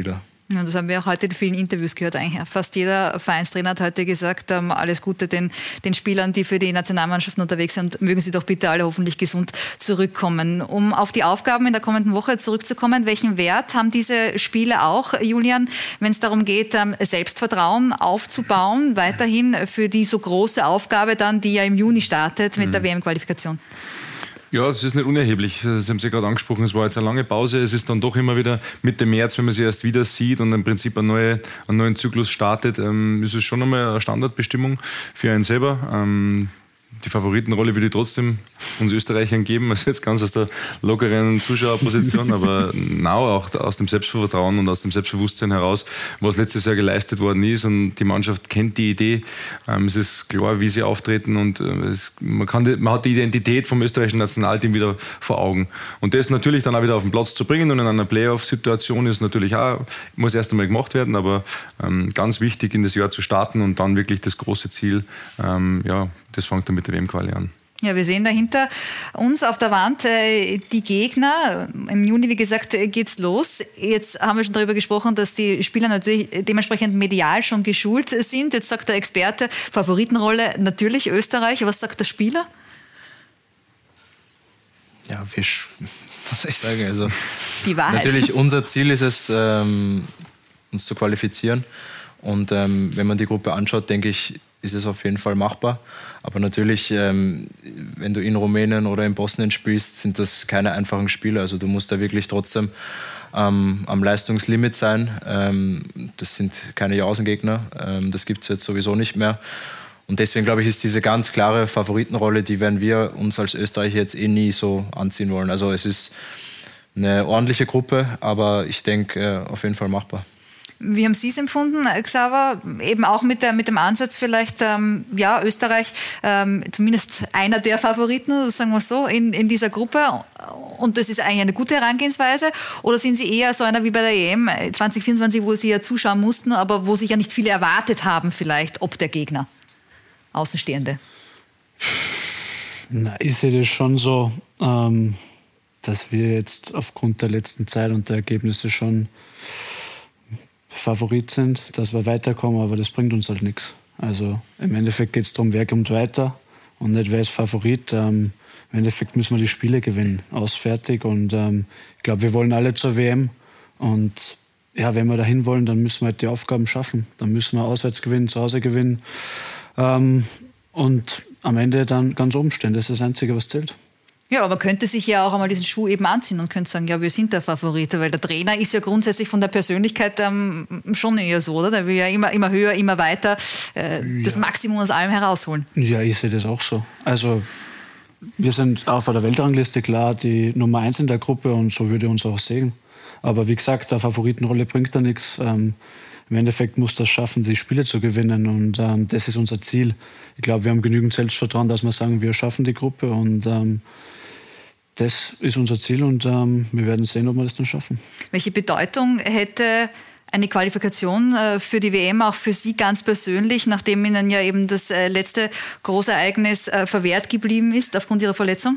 Ja, das haben wir auch heute in vielen Interviews gehört. Eigentlich fast jeder Vereinstrainer hat heute gesagt, ähm, alles Gute den, den Spielern, die für die Nationalmannschaften unterwegs sind. Mögen sie doch bitte alle hoffentlich gesund zurückkommen. Um auf die Aufgaben in der kommenden Woche zurückzukommen, welchen Wert haben diese Spiele auch, Julian, wenn es darum geht, ähm, Selbstvertrauen aufzubauen, weiterhin für die so große Aufgabe dann, die ja im Juni startet mit mhm. der W M-Qualifikation? Ja, das ist nicht unerheblich. Das haben Sie gerade angesprochen. Es war jetzt eine lange Pause. Es ist dann doch immer wieder Mitte März, wenn man sie erst wieder sieht und im Prinzip einen, neue, einen neuen Zyklus startet, ähm, ist es schon einmal eine Standardbestimmung für einen selber. Ähm, die Favoritenrolle würde ich trotzdem uns Österreichern geben, also jetzt ganz aus der lockeren Zuschauerposition, aber now auch aus dem Selbstvertrauen und aus dem Selbstbewusstsein heraus, was letztes Jahr geleistet worden ist, und die Mannschaft kennt die Idee. Ähm, es ist klar, wie sie auftreten, und äh, es, man, kann die, man hat die Identität vom österreichischen Nationalteam wieder vor Augen. Und das natürlich dann auch wieder auf den Platz zu bringen und in einer Playoff-Situation ist natürlich auch, muss erst einmal gemacht werden, aber ähm, ganz wichtig, in das Jahr zu starten und dann wirklich das große Ziel, ähm, ja, das fängt dann mit der W M-Quali an. Ja, wir sehen dahinter uns auf der Wand äh, die Gegner. Im Juni, wie gesagt, äh, geht's los. Jetzt haben wir schon darüber gesprochen, dass die Spieler natürlich dementsprechend medial schon geschult sind. Jetzt sagt der Experte, Favoritenrolle natürlich Österreich. Was sagt der Spieler? Ja, wir, was soll ich sagen? Also, die Wahrheit. Natürlich, unser Ziel ist es, ähm, uns zu qualifizieren. Und ähm, wenn man die Gruppe anschaut, denke ich, ist es auf jeden Fall machbar. Aber natürlich, ähm, wenn du in Rumänien oder in Bosnien spielst, sind das keine einfachen Spiele. Also du musst da wirklich trotzdem ähm, am Leistungslimit sein. Ähm, das sind keine Jausengegner. Ähm, das gibt es jetzt sowieso nicht mehr. Und deswegen, glaube ich, ist diese ganz klare Favoritenrolle, die werden wir uns als Österreicher jetzt eh nie so anziehen wollen. Also es ist eine ordentliche Gruppe, aber ich denke, äh, auf jeden Fall machbar. Wie haben Sie es empfunden, Xaver? Eben auch mit, der, mit dem Ansatz vielleicht, ähm, ja, Österreich, ähm, zumindest einer der Favoriten, sagen wir so, in, in dieser Gruppe. Und das ist eigentlich eine gute Herangehensweise. Oder sind Sie eher so einer wie bei der E M zwanzig vierundzwanzig, wo Sie ja zuschauen mussten, aber wo sich ja nicht viele erwartet haben vielleicht, ob der Gegner, Außenstehende? Na, ich sehe das schon so, ähm, dass wir jetzt aufgrund der letzten Zeit und der Ergebnisse schon Favorit sind, dass wir weiterkommen, aber das bringt uns halt nichts. Also im Endeffekt geht es darum, wer kommt weiter und nicht wer ist Favorit. Ähm, Im Endeffekt müssen wir die Spiele gewinnen, aus, fertig. Und ähm, ich glaube, wir wollen alle zur W M. Und ja, wenn wir dahin wollen, dann müssen wir halt die Aufgaben schaffen. Dann müssen wir auswärts gewinnen, zu Hause gewinnen. Ähm, und am Ende dann ganz oben stehen. Das ist das Einzige, was zählt. Ja, aber könnte sich ja auch einmal diesen Schuh eben anziehen und könnte sagen, ja, wir sind der Favorit, weil der Trainer ist ja grundsätzlich von der Persönlichkeit ähm, schon eher so, oder? Der will ja immer, immer höher, immer weiter äh, ja. das Maximum aus allem herausholen. Ja, ich sehe das auch so. Also wir sind auf der Weltrangliste klar die Nummer eins in der Gruppe und so würde uns auch sehen. Aber wie gesagt, der Favoritenrolle bringt da nichts. Ähm, Im Endeffekt muss das schaffen, die Spiele zu gewinnen und ähm, das ist unser Ziel. Ich glaube, wir haben genügend Selbstvertrauen, dass wir sagen, wir schaffen die Gruppe und ähm, das ist unser Ziel und ähm, wir werden sehen, ob wir das dann schaffen. Welche Bedeutung hätte eine Qualifikation äh, für die W M auch für Sie ganz persönlich, nachdem Ihnen ja eben das äh, letzte Großereignis äh, verwehrt geblieben ist aufgrund Ihrer Verletzung?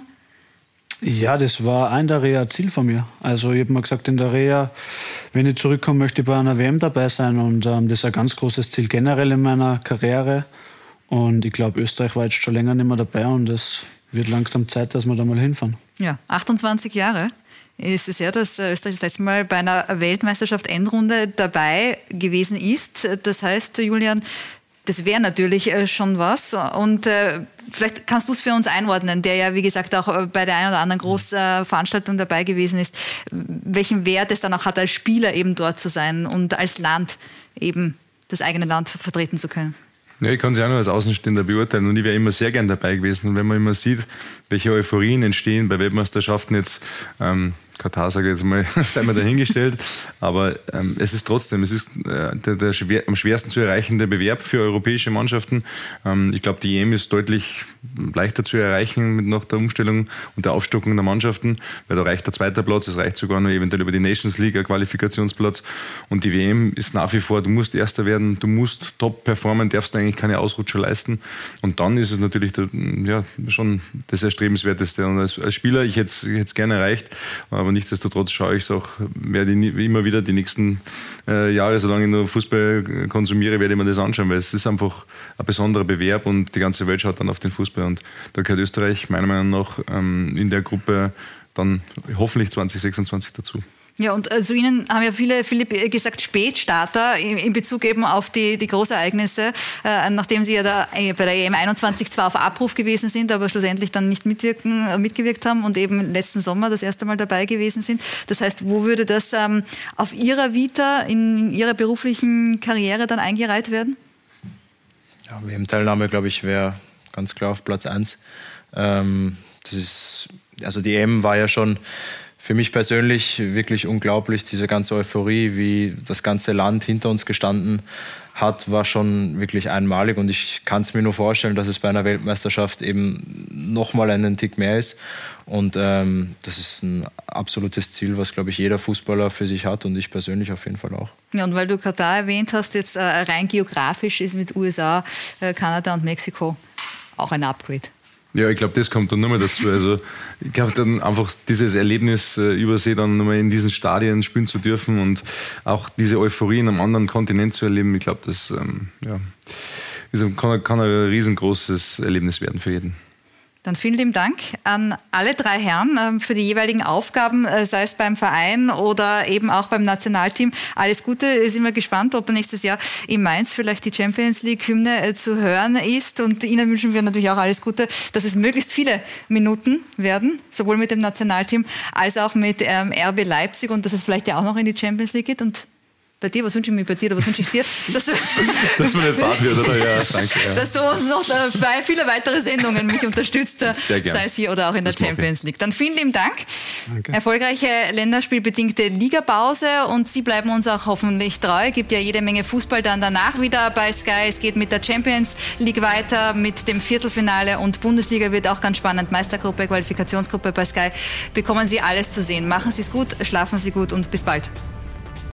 Ja, das war ein der Reha-Ziel von mir. Also ich habe mir gesagt, in der Reha, wenn ich zurückkomme, möchte ich bei einer W M dabei sein und ähm, das ist ein ganz großes Ziel generell in meiner Karriere. Und ich glaube, Österreich war jetzt schon länger nicht mehr dabei und es wird langsam Zeit, dass wir da mal hinfahren. Ja, achtundzwanzig Jahre ist es ja, dass Österreich das letzte Mal bei einer Weltmeisterschaft Endrunde dabei gewesen ist. Das heißt, Julian, das wäre natürlich schon was. Und äh, vielleicht kannst du es für uns einordnen, der ja, wie gesagt, auch bei der einen oder anderen Großveranstaltung dabei gewesen ist, welchen Wert es dann auch hat, als Spieler eben dort zu sein und als Land eben das eigene Land vertreten zu können. Ja, ich kann es ja auch noch als Außenstehender beurteilen und ich wäre immer sehr gern dabei gewesen. Und wenn man immer sieht, welche Euphorien entstehen bei Weltmeisterschaften jetzt, ähm, Katar sage ich jetzt mal, sei mal dahingestellt, aber ähm, es ist trotzdem, es ist äh, der, der schwer, am schwersten zu erreichende Bewerb für europäische Mannschaften. Ähm, ich glaube, die E M ist deutlich leichter zu erreichen mit nach der Umstellung und der Aufstockung der Mannschaften, weil da reicht der zweite Platz, es reicht sogar noch eventuell über die Nations League ein Qualifikationsplatz und die W M ist nach wie vor, du musst Erster werden, du musst top performen, darfst eigentlich keine Ausrutscher leisten und dann ist es natürlich der, ja, schon das Erstrebenswerteste und als, als Spieler, ich hätte es gerne erreicht, aber nichtsdestotrotz schaue ich es auch, werde ich immer wieder die nächsten äh, Jahre, solange ich nur Fußball konsumiere, werde ich mir das anschauen, weil es ist einfach ein besonderer Bewerb und die ganze Welt schaut dann auf den Fußball und da gehört Österreich meiner Meinung nach ähm, in der Gruppe dann hoffentlich zwanzig sechsundzwanzig dazu. Ja, und zu also Ihnen haben ja viele, viele gesagt Spätstarter in, in Bezug eben auf die, die Großereignisse, äh, nachdem Sie ja da äh, bei der E M einundzwanzig zwar auf Abruf gewesen sind, aber schlussendlich dann nicht mitwirken, äh, mitgewirkt haben und eben letzten Sommer das erste Mal dabei gewesen sind. Das heißt, wo würde das ähm, auf Ihrer Vita, in Ihrer beruflichen Karriere dann eingereiht werden? Ja, W M-Teilnahme, glaube ich, wäre ganz klar auf Platz eins. Ähm, das ist, also die E M war ja schon für mich persönlich wirklich unglaublich, diese ganze Euphorie, wie das ganze Land hinter uns gestanden hat, war schon wirklich einmalig und ich kann es mir nur vorstellen, dass es bei einer Weltmeisterschaft eben nochmal einen Tick mehr ist und ähm, das ist ein absolutes Ziel, was, glaube ich, jeder Fußballer für sich hat und ich persönlich auf jeden Fall auch. Ja, und weil du Katar erwähnt hast, jetzt äh, rein geografisch ist mit U S A, äh, Kanada und Mexiko auch ein Upgrade. Ja, ich glaube, das kommt dann nochmal dazu. Also ich glaube, dann einfach dieses Erlebnis äh, übersee dann nochmal in diesen Stadien spielen zu dürfen und auch diese Euphorie in einem anderen Kontinent zu erleben, ich glaube, das ähm, ja, ist, kann, kann ein riesengroßes Erlebnis werden für jeden. Dann vielen lieben Dank an alle drei Herren für die jeweiligen Aufgaben, sei es beim Verein oder eben auch beim Nationalteam. Alles Gute, sind wir gespannt, ob nächstes Jahr in Mainz vielleicht die Champions League-Hymne zu hören ist. Und Ihnen wünschen wir natürlich auch alles Gute, dass es möglichst viele Minuten werden, sowohl mit dem Nationalteam als auch mit ähm, R B Leipzig und dass es vielleicht ja auch noch in die Champions League geht. Und bei dir, was wünsche ich mir bei dir oder was wünsche ich dir? Dass du, dass man nicht fad wird, oder? Ja, danke. Ja. Dass du uns noch bei viele weitere Sendungen mich unterstützt, sei es hier oder auch in der das Champions League. Dann vielen lieben Dank. Danke. Erfolgreiche länderspielbedingte Ligapause und Sie bleiben uns auch hoffentlich treu. Es gibt ja jede Menge Fußball dann danach wieder bei Sky. Es geht mit der Champions League weiter, mit dem Viertelfinale und Bundesliga wird auch ganz spannend. Meistergruppe, Qualifikationsgruppe bei Sky. Bekommen Sie alles zu sehen. Machen Sie es gut, schlafen Sie gut und bis bald.